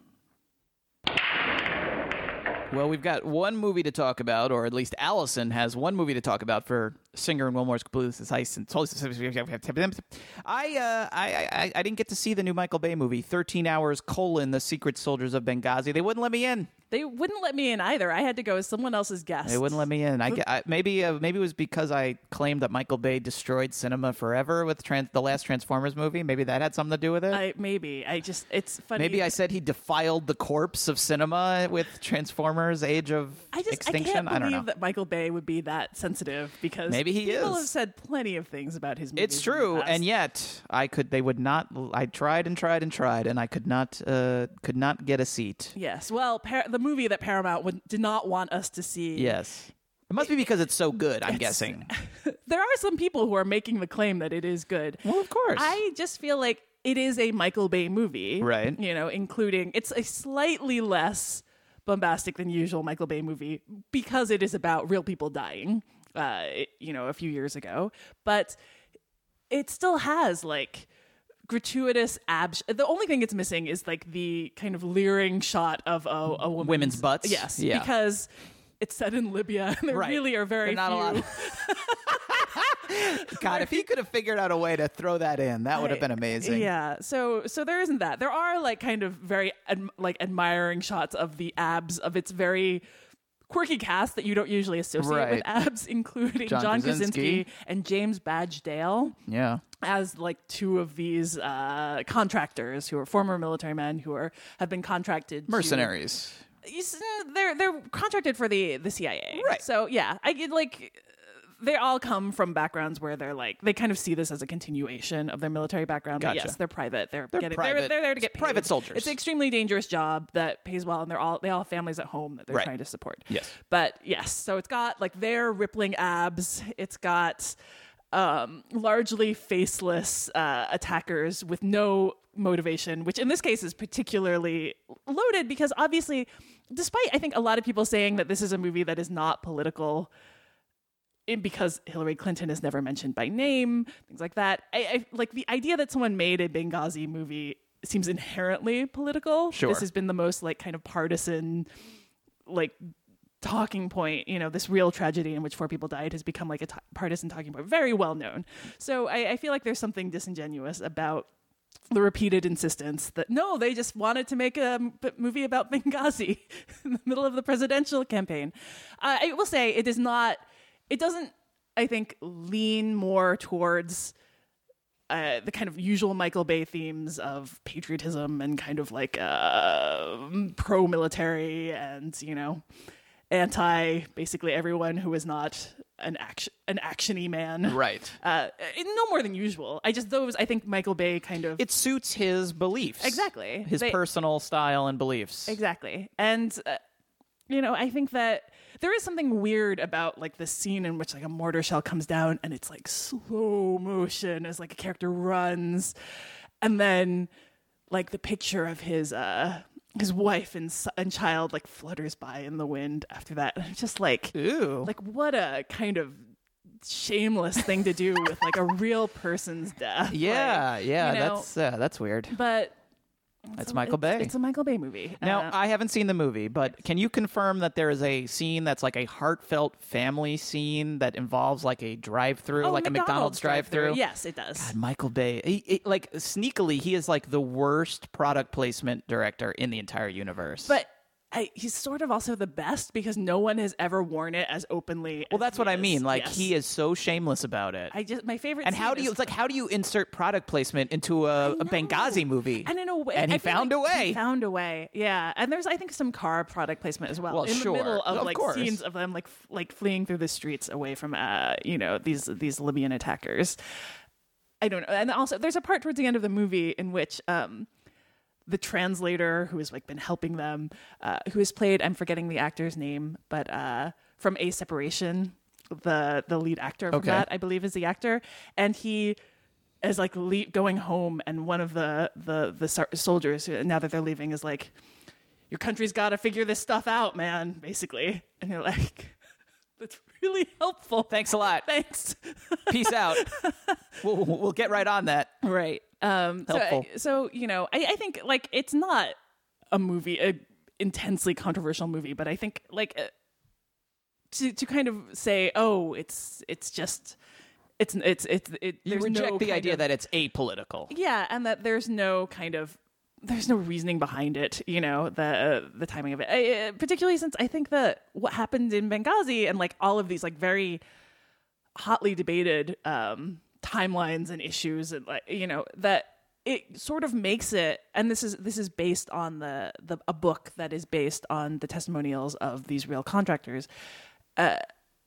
Speaker 1: Well, we've got one movie to talk about, or at least Allison has one movie to talk about for Singer and Wilmore's Blues is Ice. And I, uh, I, I, I didn't get to see the new Michael Bay movie, thirteen hours, colon, The Secret Soldiers of Benghazi. They wouldn't let me in.
Speaker 2: They wouldn't let me in either. I had to go as someone else's guest.
Speaker 1: They wouldn't let me in. I, I maybe uh, maybe it was because I claimed that Michael Bay destroyed cinema forever with trans, the last Transformers movie. Maybe that had something to do with it.
Speaker 2: I, maybe. I just, it's funny.
Speaker 1: Maybe I said he defiled the corpse of cinema with Transformers: Age of
Speaker 2: I just,
Speaker 1: Extinction.
Speaker 2: I can't believe
Speaker 1: I don't know.
Speaker 2: that Michael Bay would be that sensitive because
Speaker 1: maybe he
Speaker 2: people
Speaker 1: is.
Speaker 2: have said plenty of things about his movies.
Speaker 1: It's true,
Speaker 2: in the past.
Speaker 1: and yet I could. They would not. I tried and tried and tried, and I could not. Uh, could not get a seat.
Speaker 2: Yes. Well, Par- the movie that Paramount would, did not want us to see.
Speaker 1: Yes. It must be because it's so good, I'm
Speaker 2: It's-
Speaker 1: guessing.
Speaker 2: There are some people who are making the claim that it is good.
Speaker 1: Well, of course.
Speaker 2: I just feel like it is a Michael Bay movie.
Speaker 1: Right.
Speaker 2: You know, including, it's a slightly less bombastic than usual Michael Bay movie because it is about real people dying, uh, it- you know, a few years ago. But it still has, like, gratuitous abs. The only thing it's missing is, like, the kind of leering shot of a, a woman's,
Speaker 1: Women's butts?
Speaker 2: Yes.
Speaker 1: Yeah.
Speaker 2: Because it's set in Libya, and there
Speaker 1: Right.
Speaker 2: really are very
Speaker 1: They're not
Speaker 2: few.
Speaker 1: a lot. God, if he could have figured out a way to throw that in, that would have been amazing.
Speaker 2: Yeah. So so there isn't that. There are like kind of very ad- like admiring shots of the abs of its very quirky cast that you don't usually associate
Speaker 1: Right.
Speaker 2: with abs, including
Speaker 1: John
Speaker 2: John,
Speaker 1: Krasinski.
Speaker 2: Krasinski and James Badge Dale
Speaker 1: Yeah.
Speaker 2: as like two of these uh, contractors who are former military men who are have been contracted to-
Speaker 1: Mercenaries.
Speaker 2: You s- they're they're contracted for the the C I A.
Speaker 1: Right.
Speaker 2: So yeah, I get like they all come from backgrounds where they're like they kind of see this as a continuation of their military background. But
Speaker 1: Gotcha.
Speaker 2: yes, they're private. They're
Speaker 1: They're
Speaker 2: getting
Speaker 1: private-
Speaker 2: they're, they're there to get
Speaker 1: it's
Speaker 2: paid.
Speaker 1: private soldiers.
Speaker 2: It's an extremely dangerous job that pays well, and they're all they all have families at home that they're
Speaker 1: Right.
Speaker 2: trying to support.
Speaker 1: Yes.
Speaker 2: But yes, so it's got like their rippling abs. It's got um, largely faceless uh, attackers with no motivation, which in this case is particularly loaded because obviously, despite I think a lot of people saying that this is a movie that is not political, in, because Hillary Clinton is never mentioned by name, things like that. I, I like the idea that someone made a Benghazi movie seems inherently political.
Speaker 1: Sure.
Speaker 2: This has been the most like kind of partisan, like talking point. You know, this real tragedy in which four people died has become like a t- partisan talking point, very well known. So I, I feel like there's something disingenuous about the repeated insistence that no, they just wanted to make a m- movie about Benghazi in the middle of the presidential campaign. Uh, I will say it is not. It doesn't, I think, lean more towards uh, the kind of usual Michael Bay themes of patriotism and kind of like uh, pro-military and, you know, anti basically everyone who is not an action an actiony man.
Speaker 1: Right.
Speaker 2: Uh, no more than usual. I just those I think Michael Bay kind of
Speaker 1: It suits his beliefs.
Speaker 2: Exactly.
Speaker 1: His
Speaker 2: They-
Speaker 1: personal style and beliefs.
Speaker 2: Exactly. And, uh, you know, I think that there is something weird about, like, the scene in which, like, a mortar shell comes down and it's, like, slow motion as, like, a character runs. And then, like, the picture of his, uh, his wife and, s- and child, like, flutters by in the wind after that. And it's just, like,
Speaker 1: Ooh.
Speaker 2: like, what a kind of shameless thing to do with, like, a real person's death.
Speaker 1: Yeah,
Speaker 2: Like,
Speaker 1: yeah,
Speaker 2: you know,
Speaker 1: that's uh, that's weird.
Speaker 2: but
Speaker 1: That's
Speaker 2: a-
Speaker 1: Michael
Speaker 2: it's-
Speaker 1: Bay.
Speaker 2: It's a Michael Bay movie.
Speaker 1: Now,
Speaker 2: Uh,
Speaker 1: I haven't seen the movie, but can you confirm that there is a scene that's like a heartfelt family scene that involves like a drive-through,
Speaker 2: oh,
Speaker 1: like a McDonald's drive-through?
Speaker 2: Yes, it does.
Speaker 1: God, Michael Bay, he, he- like sneakily, he is like the worst product placement director in the entire universe.
Speaker 2: But I, he's sort of also the best because no one has ever worn it as openly.
Speaker 1: well,
Speaker 2: as
Speaker 1: that's
Speaker 2: he
Speaker 1: what I
Speaker 2: is.
Speaker 1: mean. Like
Speaker 2: Yes.
Speaker 1: he is so shameless about it.
Speaker 2: I just my favorite.
Speaker 1: and how
Speaker 2: scene
Speaker 1: do you?
Speaker 2: is-
Speaker 1: It's like how do you insert product placement into a, a
Speaker 2: know.
Speaker 1: Benghazi movie?
Speaker 2: And in a way,
Speaker 1: and he
Speaker 2: I feel
Speaker 1: found
Speaker 2: like
Speaker 1: a way.
Speaker 2: He found a way, yeah. And there's, I think, some car product placement as well.
Speaker 1: Well,
Speaker 2: in
Speaker 1: sure.
Speaker 2: the middle of,
Speaker 1: Of
Speaker 2: like
Speaker 1: course.
Speaker 2: scenes of them like f- like fleeing through the streets away from, uh, you know, these these Libyan attackers. I don't know. And also, there's a part towards the end of the movie in which um, the translator who has like been helping them, uh, who is played, I'm forgetting the actor's name, but uh, from A Separation, the the lead actor from
Speaker 1: Okay.
Speaker 2: that, I believe, is the actor, and he is like le- going home, and one of the the the sol- soldiers, who- now that they're leaving, is like, "Your country's got to figure this stuff out, man," basically, and you're like, "That's really helpful.
Speaker 1: Thanks a lot.
Speaker 2: Thanks."
Speaker 1: Peace out. we'll, we'll we'll get right on that.
Speaker 2: Right. Um,
Speaker 1: Helpful.
Speaker 2: So, so, you know, I, I think like it's not a movie, a intensely controversial movie, but I think like uh, to to kind of say, oh, it's it's just it's it's it's it.
Speaker 1: You
Speaker 2: there's
Speaker 1: reject
Speaker 2: no
Speaker 1: the
Speaker 2: kind
Speaker 1: idea
Speaker 2: of-
Speaker 1: that it's apolitical.
Speaker 2: yeah, and that there's no kind of there's no reasoning behind it, you know, the uh, the timing of it. I, uh, particularly since I think that what happened in Benghazi and like all of these like very hotly debated um, timelines and issues, and like you know that it sort of makes it. And this is this is based on the the a book that is based on the testimonials of these real contractors. Uh,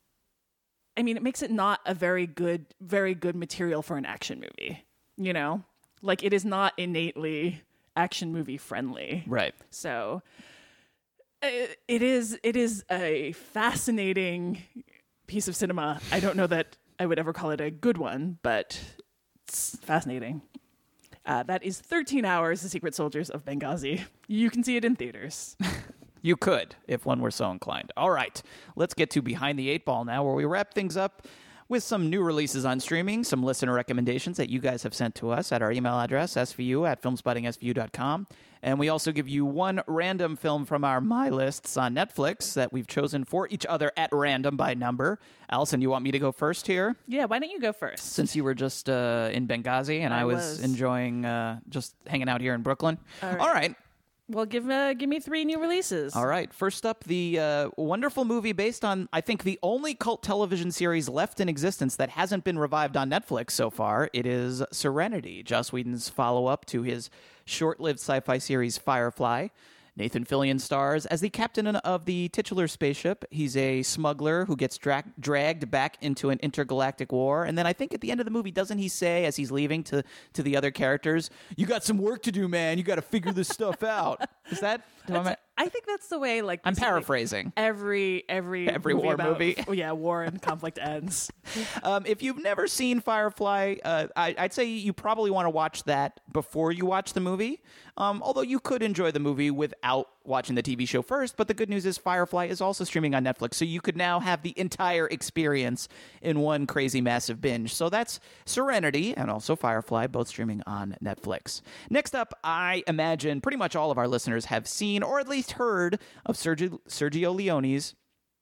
Speaker 2: I mean, it makes it not a very good, very good material for an action movie. You know, like it is not innately action movie friendly.
Speaker 1: Right.
Speaker 2: So uh, it is it is a fascinating piece of cinema. I don't know that I would ever call it a good one, but it's fascinating. Uh, that is thirteen hours, The Secret Soldiers of Benghazi. You can see it in theaters.
Speaker 1: You could, if one were so inclined. All right, let's get to Behind the Eight Ball now, where we wrap things up with some new releases on streaming, some listener recommendations that you guys have sent to us at our email address, s v u at filmspotting s v u dot com. And we also give you one random film from our My Lists on Netflix that we've chosen for each other at random by number. Allison, you want me to go first here?
Speaker 2: Yeah, why don't you go first?
Speaker 1: Since you were just uh, in Benghazi and I,
Speaker 2: I
Speaker 1: was,
Speaker 2: was.
Speaker 1: enjoying uh, just hanging out here in Brooklyn.
Speaker 2: All right.
Speaker 1: All right.
Speaker 2: Well, give uh, give me three new releases.
Speaker 1: All right. First up, the uh, wonderful movie based on, I think, the only cult television series left in existence that hasn't been revived on Netflix so far. It is Serenity, Joss Whedon's follow-up to his short-lived sci-fi series Firefly. Nathan Fillion stars as the captain of the titular spaceship. He's a smuggler who gets dra- dragged back into an intergalactic war. And then I think at the end of the movie, doesn't he say, as he's leaving to, to the other characters, "You got some work to do, man. You got to figure this stuff out." Is that... am I-
Speaker 2: I think that's the way. Like
Speaker 1: I'm
Speaker 2: basically
Speaker 1: paraphrasing.
Speaker 2: Every every
Speaker 1: Every
Speaker 2: movie
Speaker 1: war
Speaker 2: about-
Speaker 1: movie.
Speaker 2: yeah, war and conflict ends.
Speaker 1: Um, if you've never seen Firefly, uh, I, I'd say you probably want to watch that before you watch the movie. Um, although you could enjoy the movie without watching the T V show first. But the good news is Firefly is also streaming on Netflix, so you could now have the entire experience in one crazy, massive binge. So that's Serenity and also Firefly, both streaming on Netflix. Next up, I imagine pretty much all of our listeners have seen or at least heard of Sergio, Sergio Leone's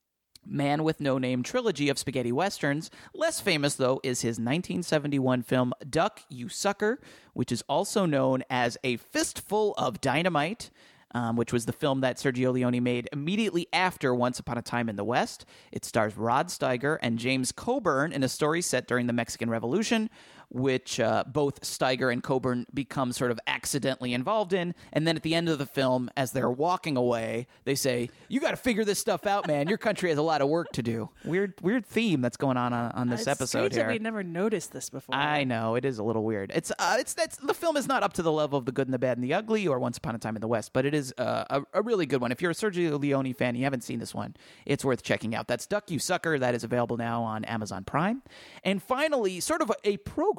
Speaker 1: Man with No Name trilogy of spaghetti westerns. Less famous, though, is his nineteen seventy-one film Duck, You Sucker, which is also known as A Fistful of Dynamite, um, which was the film that Sergio Leone made immediately after Once Upon a Time in the West. It stars Rod Steiger and James Coburn in a story set during the Mexican Revolution, which uh, both Steiger and Coburn become sort of accidentally involved in. And then at the end of the film, as they're walking away, they say, "You got to figure this stuff out, man. Your country has a lot of work to do." Weird, weird theme that's going on on, on this
Speaker 2: It's
Speaker 1: episode
Speaker 2: strange
Speaker 1: here.
Speaker 2: that we'd never noticed this before.
Speaker 1: I know, it is a little weird. It's uh, it's that's the film is not up to the level of The Good and the Bad and the Ugly or Once Upon a Time in the West, but it is uh, a, a really good one. If you're a Sergio Leone fan, you haven't seen this one, it's worth checking out. That's Duck, You Sucker. That is available now on Amazon Prime. And finally, sort of a, a program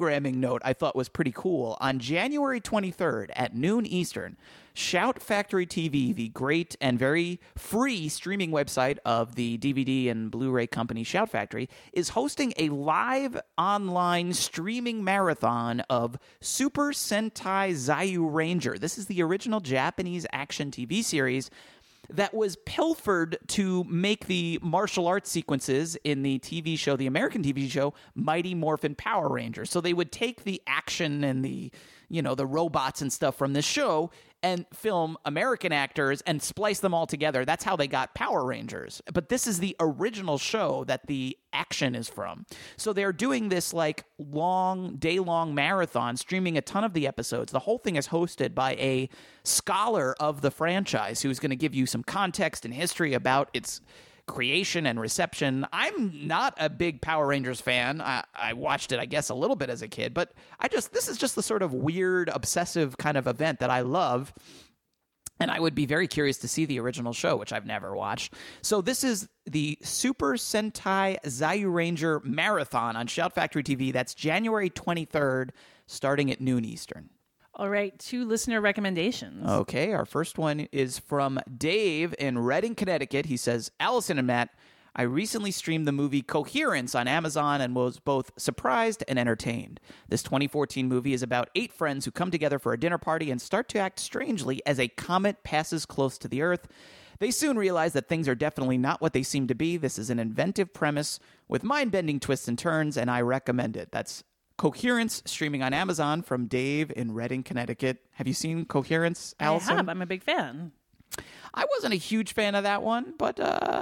Speaker 1: programming note I thought was pretty cool. On January twenty-third at noon Eastern, Shout Factory T V, the great and very free streaming website of the D V D and Blu-ray company Shout Factory, is hosting a live online streaming marathon of Super Sentai Zyuranger. This is the original Japanese action T V series that was pilfered to make the martial arts sequences in the T V show, the American T V show, Mighty Morphin Power Rangers. So they would take the action and the, you know, the robots and stuff from this show and film American actors and splice them all together. That's how they got Power Rangers. But this is the original show that the action is from. So they're doing this like long, day-long marathon, streaming a ton of the episodes. The whole thing is hosted by a scholar of the franchise who's going to give you some context and history about its creation and reception. I'm not a big Power Rangers fan. I, I watched it, I guess, a little bit as a kid, but I just this is just the sort of weird, obsessive kind of event that I love. And I would be very curious to see the original show, which I've never watched. So this is the Super Sentai Zyuranger Marathon on Shout Factory T V. That's January twenty-third, starting at noon Eastern.
Speaker 2: All right, two listener recommendations.
Speaker 1: Okay, our first one is from Dave in Redding, Connecticut. He says, Allison and Matt, I recently streamed the movie Coherence on Amazon and was both surprised and entertained. This twenty fourteen movie is about eight friends who come together for a dinner party and start to act strangely as a comet passes close to the Earth. They soon realize that things are definitely not what they seem to be. This is an inventive premise with mind-bending twists and turns, and I recommend it. That's Coherence, streaming on Amazon, from Dave in Redding, Connecticut. Have you seen Coherence, Allison?
Speaker 2: I have. I'm a big fan.
Speaker 1: I wasn't a huge fan of that one, but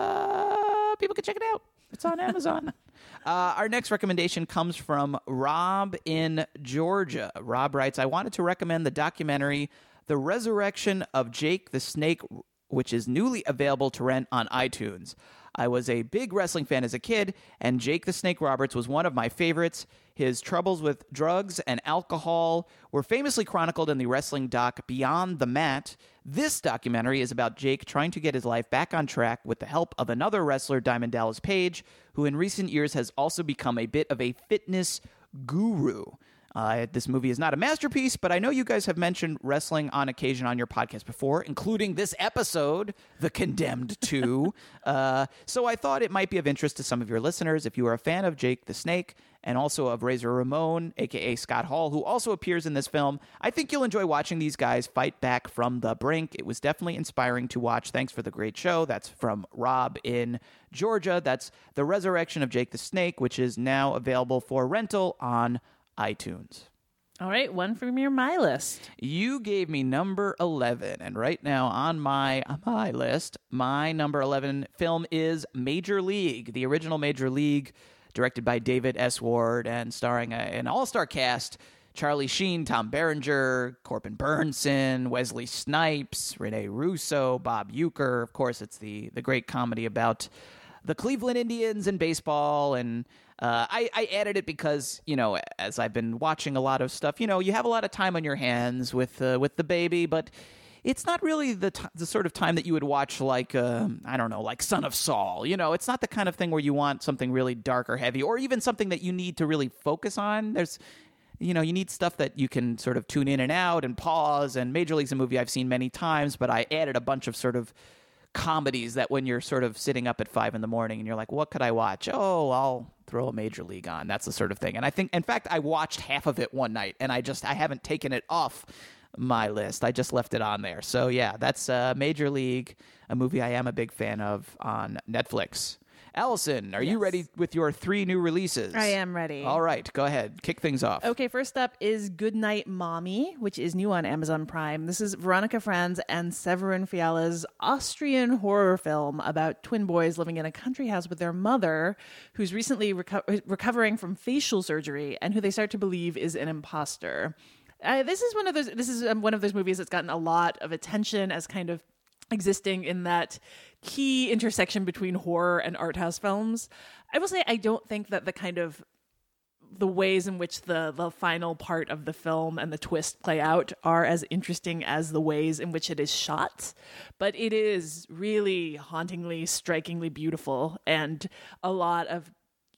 Speaker 1: uh, people can check it out. It's on Amazon. uh, our next recommendation comes from Rob in Georgia. Rob writes, I wanted to recommend the documentary The Resurrection of Jake the Snake, which is newly available to rent on iTunes. I was a big wrestling fan as a kid, and Jake the Snake Roberts was one of my favorites. His troubles with drugs and alcohol were famously chronicled in the wrestling doc Beyond the Mat. This documentary is about Jake trying to get his life back on track with the help of another wrestler, Diamond Dallas Page, who in recent years has also become a bit of a fitness guru. Uh, this movie is not a masterpiece, but I know you guys have mentioned wrestling on occasion on your podcast before, including this episode, The Condemned two. uh, so I thought it might be of interest to some of your listeners if you are a fan of Jake the Snake and also of Razor Ramon, a k a. Scott Hall, who also appears in this film. I think you'll enjoy watching these guys fight back from the brink. It was definitely inspiring to watch. Thanks for the great show. That's from Rob in Georgia. That's The Resurrection of Jake the Snake, which is now available for rental on iTunes.
Speaker 2: All right, one from your My List.
Speaker 1: You gave me number eleven, and right now on my my list, my number eleven film is Major League, the original Major League, directed by David S. Ward and starring a, an all-star cast: Charlie Sheen, Tom Berenger, Corbin Burnson, Wesley Snipes, Rene Russo, Bob Uecker. Of course, it's the the great comedy about the Cleveland Indians and baseball. And uh, I, I added it because, you know, as I've been watching a lot of stuff, you know, you have a lot of time on your hands with uh, with the baby, but it's not really the t- the sort of time that you would watch like, uh, I don't know, like Son of Saul. You know, it's not the kind of thing where you want something really dark or heavy, or even something that you need to really focus on. There's, you know, you need stuff that you can sort of tune in and out and pause, and Major League's a movie I've seen many times, but I added a bunch of sort of comedies that when you're sort of sitting up at five in the morning and you're like, what could I watch? Oh, I'll throw a Major League on. That's the sort of thing. And I think, in fact, I watched half of it one night, and I just, I haven't taken it off my list. I just left it on there. So yeah, that's uh, Major League, a movie I am a big fan of on Netflix. Allison, are yes. you ready with your three new releases?
Speaker 2: I am ready.
Speaker 1: All right, go ahead. Kick things off.
Speaker 2: Okay, first up is Goodnight Mommy, which is new on Amazon Prime. This is Veronica Franz and Severin Fiala's Austrian horror film about twin boys living in a country house with their mother, who's recently reco- recovering from facial surgery and who they start to believe is an imposter. Uh, this is one of those. This is um, one of those movies that's gotten a lot of attention as kind of existing in that key intersection between horror and art house films. I will say I don't think that the kind of the ways in which the the final part of the film and the twist play out are as interesting as the ways in which it is shot, but it is really hauntingly, strikingly beautiful, and a lot of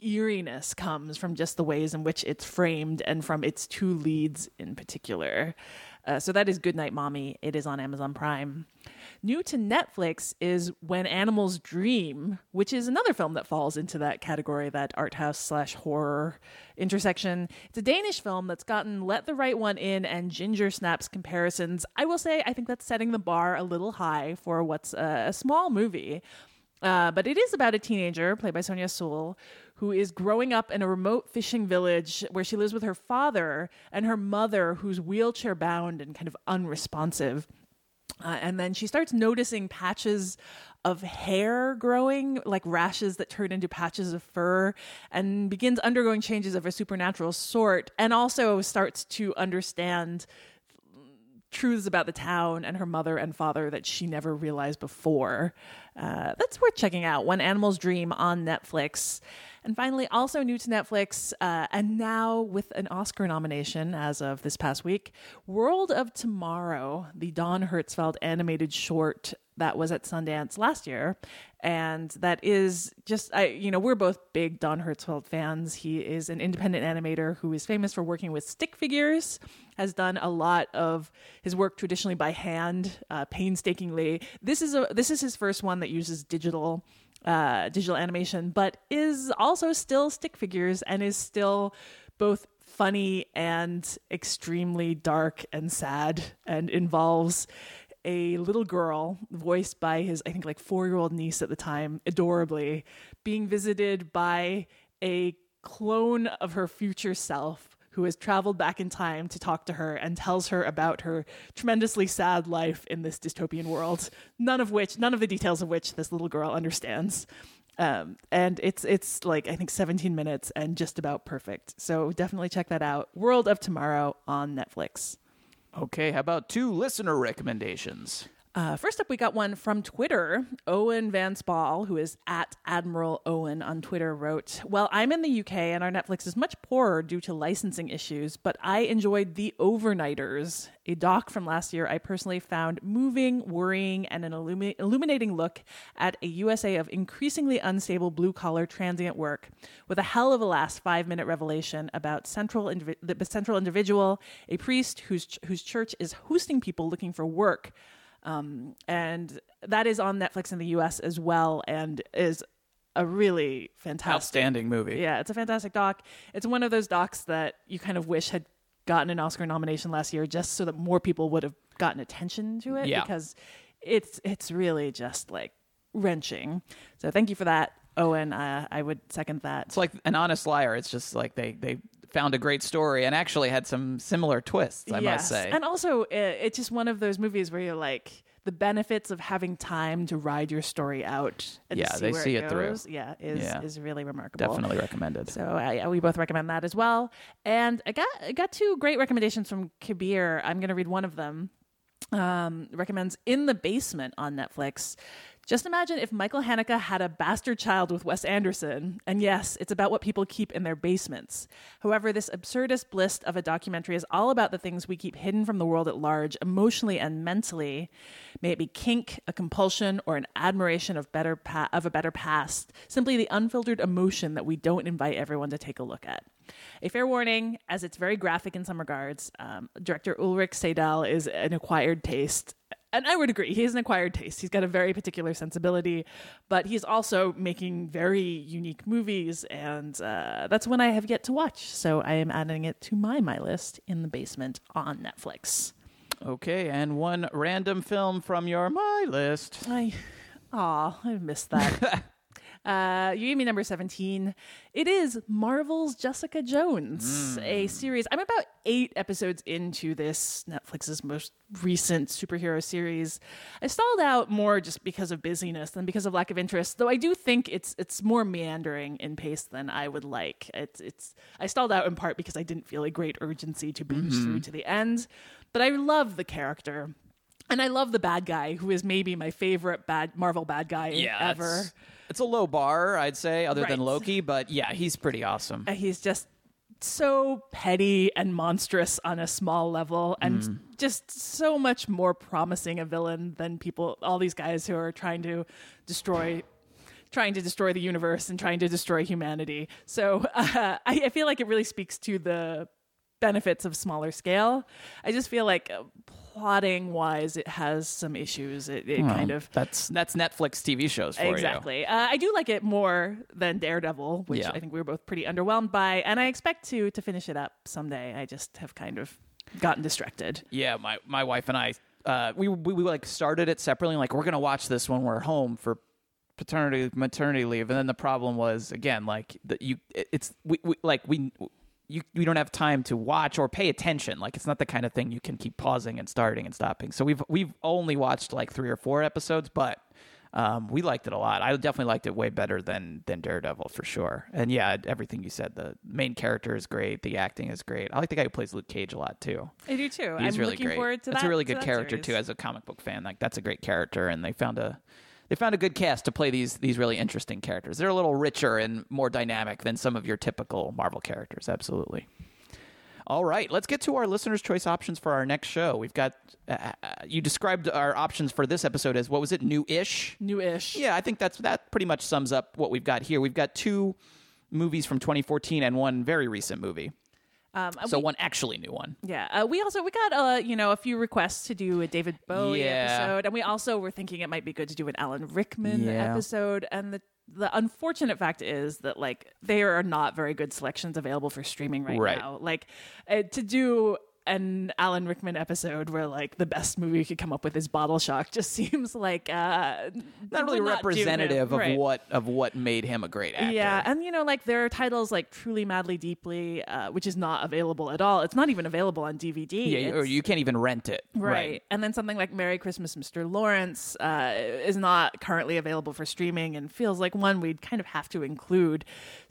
Speaker 2: eeriness comes from just the ways in which it's framed and from its two leads in particular. Uh, so that is Goodnight Mommy. It is on Amazon Prime. New to Netflix is When Animals Dream, which is another film that falls into that category, that art house slash horror intersection. It's a Danish film that's gotten Let the Right One In and Ginger Snaps comparisons. I will say I think that's setting the bar a little high for what's a, a small movie. Uh, but it is about a teenager, played by Sonia Sool, who is growing up in a remote fishing village where she lives with her father and her mother, who's wheelchair-bound and kind of unresponsive. Uh, and then she starts noticing patches of hair growing, like rashes that turn into patches of fur, and begins undergoing changes of a supernatural sort, and also starts to understand truths about the town and her mother and father that she never realized before. Uh, that's worth checking out. When Animals Dream on Netflix. And finally, also new to Netflix, uh, and now with an Oscar nomination as of this past week, World of Tomorrow, the Don Hertzfeldt animated short that was at Sundance last year. And that is just, I, you know, we're both big Don Hertzfeldt fans. He is an independent animator who is famous for working with stick figures, has done a lot of his work traditionally by hand, uh, painstakingly. This is a this is his first one that uses digital uh, digital animation, but is also still stick figures and is still both funny and extremely dark and sad, and involves a little girl voiced by his, I think, like four-year-old niece at the time, adorably, being visited by a clone of her future self who has traveled back in time to talk to her and tells her about her tremendously sad life in this dystopian world, none of which, none of the details of which this little girl understands. Um, and it's, it's like, I think seventeen minutes and just about perfect. So definitely check that out. World of Tomorrow on Netflix.
Speaker 1: Okay, how about two listener recommendations?
Speaker 2: Uh, first up, we got one from Twitter. Owen Van Spal, who is at Admiral Owen on Twitter, wrote, "Well, I'm in the U K and our Netflix is much poorer due to licensing issues, but I enjoyed The Overnighters, a doc from last year I personally found moving, worrying, and an illumi- illuminating look at a U S A of increasingly unstable blue-collar transient work, with a hell of a last five-minute revelation about central indiv- the central individual, a priest whose whose church is hosting people looking for work." Um, and that is on Netflix in the U S as well, and is a really fantastic,
Speaker 1: outstanding movie.
Speaker 2: Yeah, it's a fantastic doc. It's one of those docs that you kind of wish had gotten an Oscar nomination last year, just so that more people would have gotten attention to it.
Speaker 1: Yeah.
Speaker 2: Because it's it's really just like wrenching. So thank you for that, Owen. Uh, I would second that.
Speaker 1: It's like An Honest Liar. It's just like they they found a great story and actually had some similar twists, I
Speaker 2: yes.
Speaker 1: must say.
Speaker 2: And also, it, it's just one of those movies where you're like, the benefits of having time to ride your story out and
Speaker 1: Yeah,
Speaker 2: to see
Speaker 1: they
Speaker 2: where
Speaker 1: see
Speaker 2: it
Speaker 1: it through.
Speaker 2: goes, yeah, is
Speaker 1: Yeah.
Speaker 2: is really remarkable.
Speaker 1: Definitely recommended.
Speaker 2: So I, we both recommend that as well. And I got I got two great recommendations from Kabir. I'm going to read one of them. Um, recommends In the Basement on Netflix. Just imagine if Michael Haneke had a bastard child with Wes Anderson. And yes, it's about what people keep in their basements. However, this absurdist bliss of a documentary is all about the things we keep hidden from the world at large, emotionally and mentally. May it be kink, a compulsion, or an admiration of better pa- of a better past. Simply the unfiltered emotion that we don't invite everyone to take a look at. A fair warning, as it's very graphic in some regards. Um, director Ulrich Seidel is an acquired taste. And I would agree, he has an acquired taste. He's got a very particular sensibility, but he's also making very unique movies, and uh, that's one I have yet to watch. So I am adding it to my my list, In the Basement on Netflix.
Speaker 1: Okay, and one random film from your my list.
Speaker 2: I, aw, I missed that. Uh, you gave me number seventeen. It is Marvel's Jessica Jones, mm. a series. I'm about eight episodes into this, Netflix's most recent superhero series. I stalled out more just because of busyness than because of lack of interest, though I do think it's it's more meandering in pace than I would like. It's it's I stalled out in part because I didn't feel a great urgency to binge mm-hmm. through to the end, but I love the character. And I love the bad guy, who is maybe my favorite bad Marvel bad guy
Speaker 1: yeah,
Speaker 2: ever.
Speaker 1: It's, it's a low bar, I'd say, other
Speaker 2: right.
Speaker 1: than Loki. But yeah, he's pretty awesome.
Speaker 2: Uh, he's just so petty and monstrous on a small level, and mm. just so much more promising a villain than people, all these guys who are trying to destroy trying to destroy the universe and trying to destroy humanity. So uh, I, I feel like it really speaks to the benefits of smaller scale. I just feel like uh, plotting wise, it has some issues. It, it
Speaker 1: Well,
Speaker 2: kind of
Speaker 1: that's that's Netflix T V shows for you.
Speaker 2: exactly. Uh, I do like it more than Daredevil, which
Speaker 1: Yeah.
Speaker 2: I think we were both pretty underwhelmed by, and I expect to to finish it up someday. I just have kind of gotten distracted.
Speaker 1: Yeah, my, my wife and I, uh, we, we we like started it separately. Like we're gonna watch this when we're home for paternity maternity leave, and then the problem was again like that you it, it's we, we like we. You, we don't have time to watch or pay attention. Like it's not the kind of thing you can keep pausing and starting and stopping. So we've we've only watched like three or four episodes, but um, we liked it a lot. I definitely liked it way better than than Daredevil for sure. And yeah, everything you said. The main character is great. The acting is great. I like the guy who plays Luke Cage a lot too.
Speaker 2: I do too.
Speaker 1: He's
Speaker 2: I'm
Speaker 1: really
Speaker 2: looking
Speaker 1: great.
Speaker 2: forward to
Speaker 1: That's
Speaker 2: that.
Speaker 1: a really
Speaker 2: to
Speaker 1: good
Speaker 2: that
Speaker 1: character
Speaker 2: series.
Speaker 1: too. As a comic book fan, like that's a great character, and they found a. They found a good cast to play these these really interesting characters. They're a little richer and more dynamic than some of your typical Marvel characters. Absolutely. All right, let's get to our listeners' choice options for our next show. We've got uh, you described our options for this episode as what was it, new-ish?
Speaker 2: New-ish.
Speaker 1: Yeah, I think that's that pretty much sums up what we've got here. We've got two movies from twenty fourteen and one very recent movie.
Speaker 2: Um,
Speaker 1: So
Speaker 2: we-
Speaker 1: one actually new one.
Speaker 2: Yeah, uh, we also we got uh you know a few requests to do a David Bowie
Speaker 1: Yeah.
Speaker 2: episode, and we also were thinking it might be good to do an Alan Rickman
Speaker 1: Yeah.
Speaker 2: episode. And the the unfortunate fact is that like there are not very good selections available for streaming right,
Speaker 1: Right.
Speaker 2: now. Like uh, to do an Alan Rickman episode where like the best movie you could come up with is Bottle Shock just seems like uh
Speaker 1: Not really
Speaker 2: will not do him.
Speaker 1: representative of
Speaker 2: Right.
Speaker 1: what of what made him a great actor.
Speaker 2: Yeah, and you know, like there are titles like Truly Madly Deeply, uh, which is not available at all. It's not even available on D V D.
Speaker 1: Yeah, or
Speaker 2: It's-
Speaker 1: you can't even rent it.
Speaker 2: Right. And then something like Merry Christmas, Mister Lawrence uh, is not currently available for streaming and feels like one we'd kind of have to include.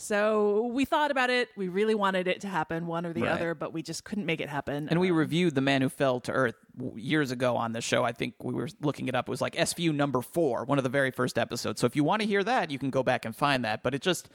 Speaker 2: So we thought about it. We really wanted it to happen, one or the
Speaker 1: Right.
Speaker 2: other, but we just couldn't make it happen.
Speaker 1: And we
Speaker 2: Um,
Speaker 1: reviewed The Man Who Fell to Earth w- years ago on the show. I think we were looking it up. It was like S V U number four, one of the very first episodes. So if you want to hear that, you can go back and find that. But it just,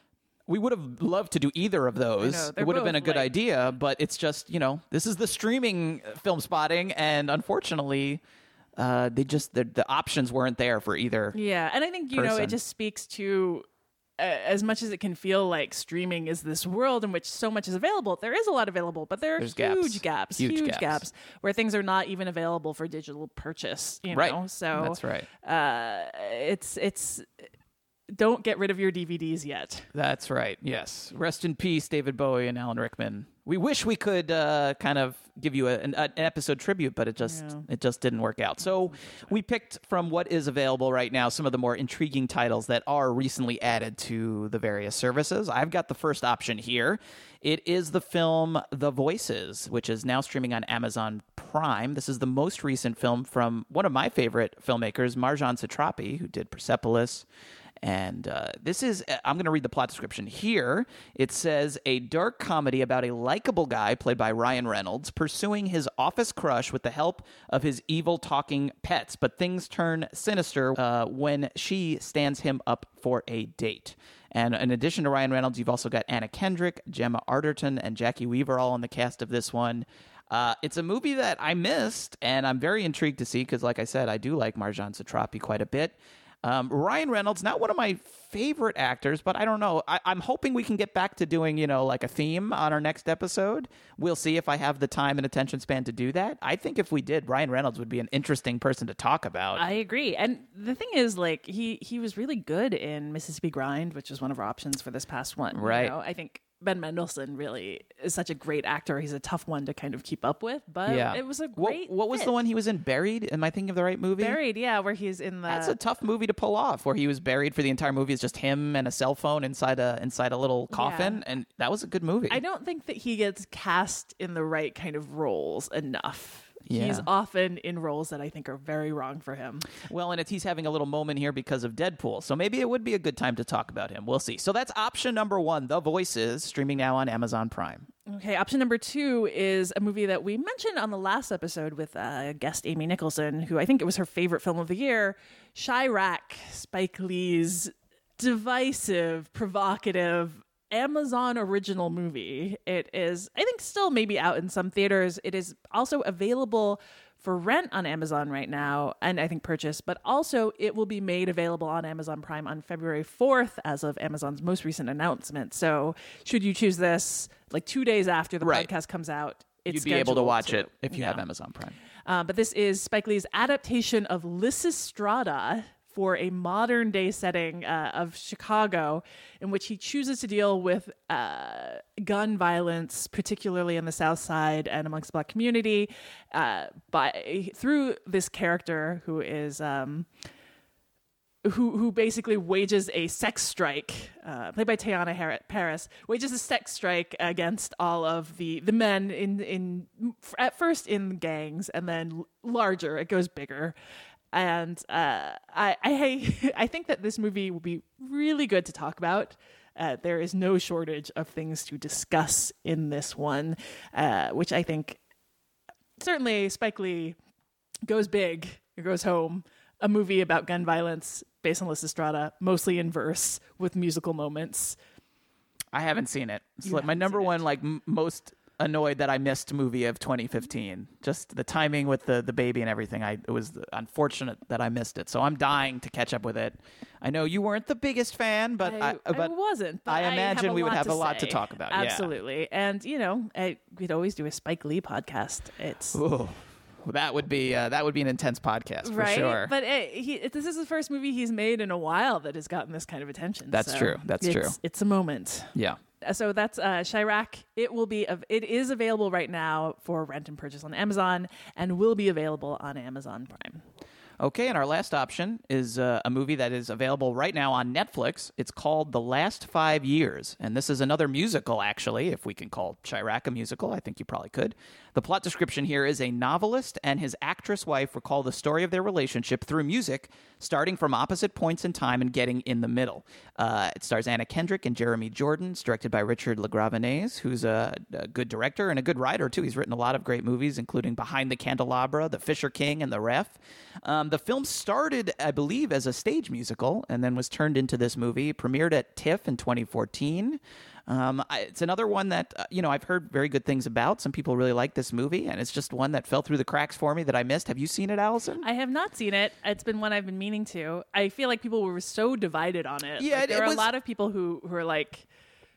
Speaker 1: we would have loved to do either of those.
Speaker 2: know,
Speaker 1: It
Speaker 2: they're
Speaker 1: would have been a
Speaker 2: both,
Speaker 1: good
Speaker 2: like-
Speaker 1: idea, but it's just, you know, this is the streaming film spotting. And unfortunately, uh, they just, the, the options weren't there for either.
Speaker 2: Yeah, and I think, you know,
Speaker 1: person.
Speaker 2: it just speaks to uh, as much as it can feel like streaming is this world in which so much is available, there is a lot available, but there are
Speaker 1: There's
Speaker 2: huge
Speaker 1: gaps.
Speaker 2: gaps,
Speaker 1: Huge
Speaker 2: huge,
Speaker 1: gaps.
Speaker 2: gaps. where things are not even available for digital purchase, you
Speaker 1: Right.
Speaker 2: know? So
Speaker 1: That's right.
Speaker 2: Uh, it's, it's, don't get rid of your D V Ds yet.
Speaker 1: That's right. Yes. Rest in peace, David Bowie and Alan Rickman. We wish we could uh, kind of give you a, an, an episode tribute, but it just
Speaker 2: Yeah.
Speaker 1: it just didn't work out. So we picked from what is available right now some of the more intriguing titles that are recently added to the various services. I've got the first option here. It is the film The Voices, which is now streaming on Amazon Prime. This is the most recent film from one of my favorite filmmakers, Marjan Satrapi, who did Persepolis. And uh, this is, I'm going to read the plot description here. It says, a dark comedy about a likable guy played by Ryan Reynolds pursuing his office crush with the help of his evil talking pets. But things turn sinister uh, when she stands him up for a date. And in addition to Ryan Reynolds, you've also got Anna Kendrick, Gemma Arterton, and Jackie Weaver all in the cast of this one. Uh, it's a movie that I missed, and I'm very intrigued to see because, like I said, I do like Marjan Satrapi quite a bit. Um, Ryan Reynolds, not one of my favorite actors, but I don't know. I, I'm hoping we can get back to doing, you know, like a theme on our next episode. We'll see if I have the time and attention span to do that. I think if we did, Ryan Reynolds would be an interesting person to talk about.
Speaker 2: I agree. And the thing is, like, he, he was really good in Mississippi Grind, which was one of our options for this past one.
Speaker 1: Right.
Speaker 2: You know? I think Ben Mendelsohn really is such a great actor. He's a tough one to kind of keep up with, but
Speaker 1: yeah.
Speaker 2: it was a
Speaker 1: what,
Speaker 2: great
Speaker 1: What was
Speaker 2: fit.
Speaker 1: the one he was in? Buried? Am I thinking of the right movie?
Speaker 2: Buried, yeah, where he's in the...
Speaker 1: That's a tough movie to pull off, where he was buried for the entire movie. It's just him and a cell phone inside a inside a little coffin,
Speaker 2: Yeah.
Speaker 1: and that was a good movie.
Speaker 2: I don't think that he gets cast in the right kind of roles enough.
Speaker 1: Yeah.
Speaker 2: He's often in roles that I think are very wrong for him.
Speaker 1: Well, and it's, he's having a little moment here because of Deadpool, so maybe it would be a good time to talk about him. We'll see. So that's option number one, The Voices, streaming now on Amazon Prime.
Speaker 2: Okay, option number two is a movie that we mentioned on the last episode with uh, guest Amy Nicholson, who I think it was her favorite film of the year, Chirac, Spike Lee's divisive, provocative, Amazon original movie. It is, I think, still maybe out in some theaters. It is also available for rent on Amazon right now, and I think purchase, but also it will be made available on Amazon Prime on February fourth as of Amazon's most recent announcement. So should you choose this like two days after the
Speaker 1: Right.
Speaker 2: podcast comes out, it's
Speaker 1: You'd be able to
Speaker 2: scheduled
Speaker 1: watch
Speaker 2: to-
Speaker 1: it if you
Speaker 2: yeah.
Speaker 1: have Amazon Prime.
Speaker 2: Uh, but this is Spike Lee's adaptation of Lysistrata for a modern day setting uh, of Chicago, in which he chooses to deal with uh, gun violence, particularly in the South Side and amongst the Black community, uh, by through this character who is um, who who basically wages a sex strike, uh, played by Teyana Har- Paris, wages a sex strike against all of the the men in in at first in gangs, and then larger. It goes bigger. And uh, I, I I think that this movie will be really good to talk about. Uh, there is no shortage of things to discuss in this one, uh, which I think certainly Spike Lee goes big, or goes home. A movie about gun violence based on Lysistrata, mostly in verse with musical moments.
Speaker 1: I haven't seen it. It's
Speaker 2: You
Speaker 1: like my
Speaker 2: haven't
Speaker 1: number
Speaker 2: seen
Speaker 1: one,
Speaker 2: it.
Speaker 1: like m- most annoyed that I missed movie of twenty fifteen. Just the timing with the the baby and everything. I it was unfortunate that I missed it. So I'm dying to catch up with it. I know you weren't the biggest fan, but I,
Speaker 2: I,
Speaker 1: but
Speaker 2: I wasn't. But
Speaker 1: I imagine
Speaker 2: have a
Speaker 1: we would
Speaker 2: lot
Speaker 1: have
Speaker 2: to
Speaker 1: a lot to
Speaker 2: say.
Speaker 1: talk about. Yeah.
Speaker 2: Absolutely, and you know, I, we'd always do a Spike Lee podcast. It's
Speaker 1: Ooh, that would be uh, that would be an intense podcast for
Speaker 2: right,
Speaker 1: sure.
Speaker 2: but it, he, it, this is the first movie he's made in a while that has gotten this kind of attention.
Speaker 1: That's
Speaker 2: so
Speaker 1: true. That's
Speaker 2: it's,
Speaker 1: true.
Speaker 2: It's a moment.
Speaker 1: Yeah.
Speaker 2: So that's uh, Chirac. It will be. Av- it is available right now for rent and purchase on Amazon, and will be available on Amazon Prime.
Speaker 1: Okay, and our last option is uh, a movie that is available right now on Netflix. It's called The Last Five Years, and this is another musical, actually, if we can call Chirac a musical. I think you probably could. The plot description here is a novelist and his actress wife recall the story of their relationship through music, starting from opposite points in time and getting in the middle. Uh, it stars Anna Kendrick and Jeremy Jordan. It's directed by Richard LaGravenese, who's a, a good director and a good writer, too. He's written a lot of great movies, including Behind the Candelabra, The Fisher King, and The Ref. Um, the film started, I believe, as a stage musical and then was turned into this movie. It premiered at TIFF in twenty fourteen. Um, I, it's another one that, uh, you know, I've heard very good things about. Some people really like this movie, and it's just one that fell through the cracks for me that I missed. Have you seen it, Allison?
Speaker 2: I have not seen it. It's been one I've been meaning to. I feel like people were so divided on it.
Speaker 1: Yeah,
Speaker 2: Like,
Speaker 1: it-
Speaker 2: there
Speaker 1: it
Speaker 2: are
Speaker 1: was-
Speaker 2: a lot of people who who are like,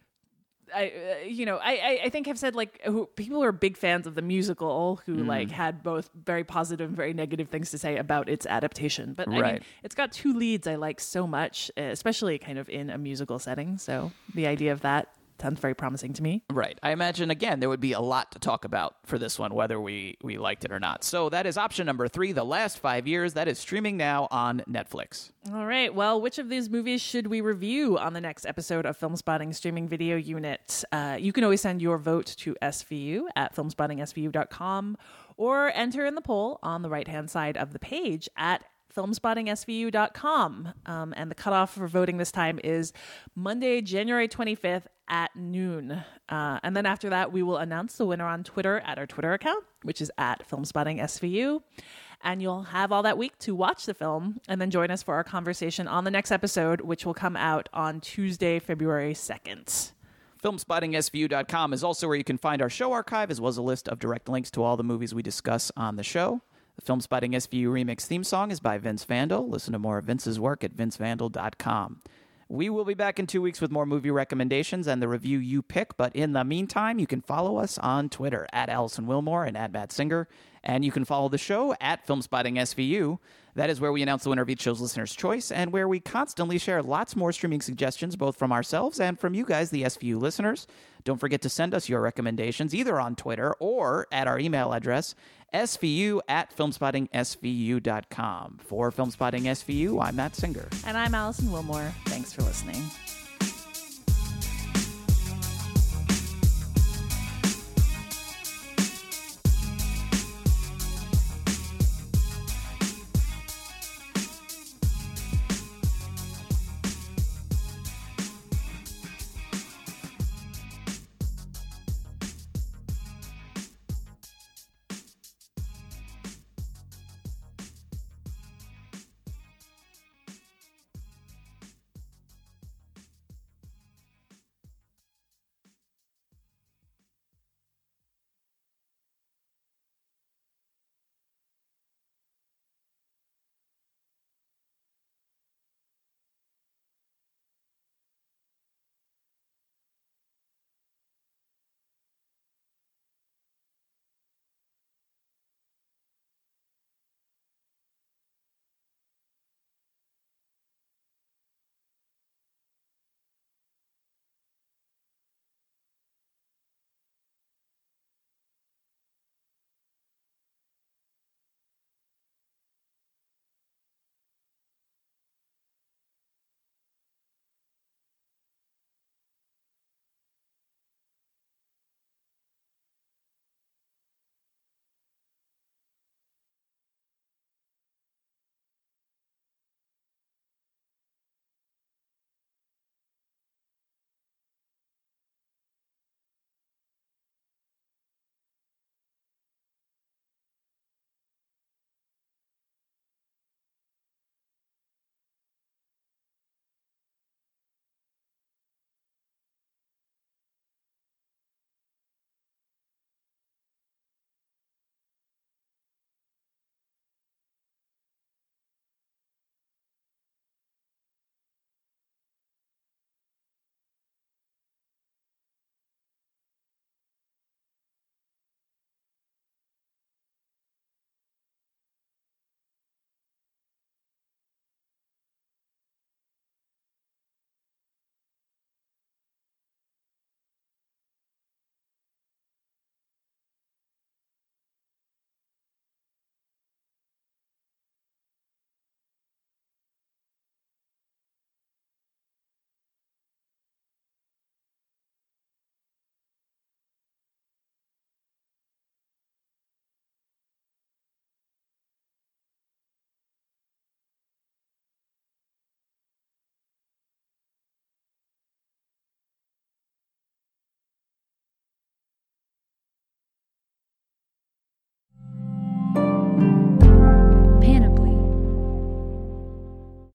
Speaker 2: I uh, you know, I, I I think have said like who people who are big fans of the musical who
Speaker 1: Mm.
Speaker 2: like had both very positive and very negative things to say about its adaptation. But I mean,
Speaker 1: Right.
Speaker 2: it's got two leads I like so much, uh, especially kind of in a musical setting. So the idea of that sounds very promising to me.
Speaker 1: Right. I imagine, again, there would be a lot to talk about for this one, whether we, we liked it or not. So that is option number three, The Last Five Years. That is streaming now on Netflix.
Speaker 2: All right. Well, which of these movies should we review on the next episode of Film Spotting Streaming Video Unit? Uh, you can always send your vote to S V U at film spotting S V U dot com or enter in the poll on the right-hand side of the page at film spotting S V U dot com. Um, and the cutoff for voting this time is Monday, January twenty-fifth at noon. Uh, and then after that, we will announce the winner on Twitter at our Twitter account, which is at film spotting S V U. And you'll have all that week to watch the film and then join us for our conversation on the next episode, which will come out on Tuesday, February second.
Speaker 1: film spotting S V U dot com is also where you can find our show archive, as well as a list of direct links to all the movies we discuss on the show. The Film Spotting S V U remix theme song is by Vince Vandal. Listen to more of Vince's work at vince vandal dot com. We will be back in two weeks with more movie recommendations and the review you pick, but in the meantime, you can follow us on Twitter at Allison Wilmore and at Matt Singer, and you can follow the show at Film Spotting S V U. That is where we announce the winner of each show's listener's choice, and where we constantly share lots more streaming suggestions, both from ourselves and from you guys, the S V U listeners. Don't forget to send us your recommendations either on Twitter or at our email address, S V U at film spotting S V U dot com. For Film Spotting S V U, I'm Matt Singer.
Speaker 2: And I'm Allison Wilmore. Thanks for listening.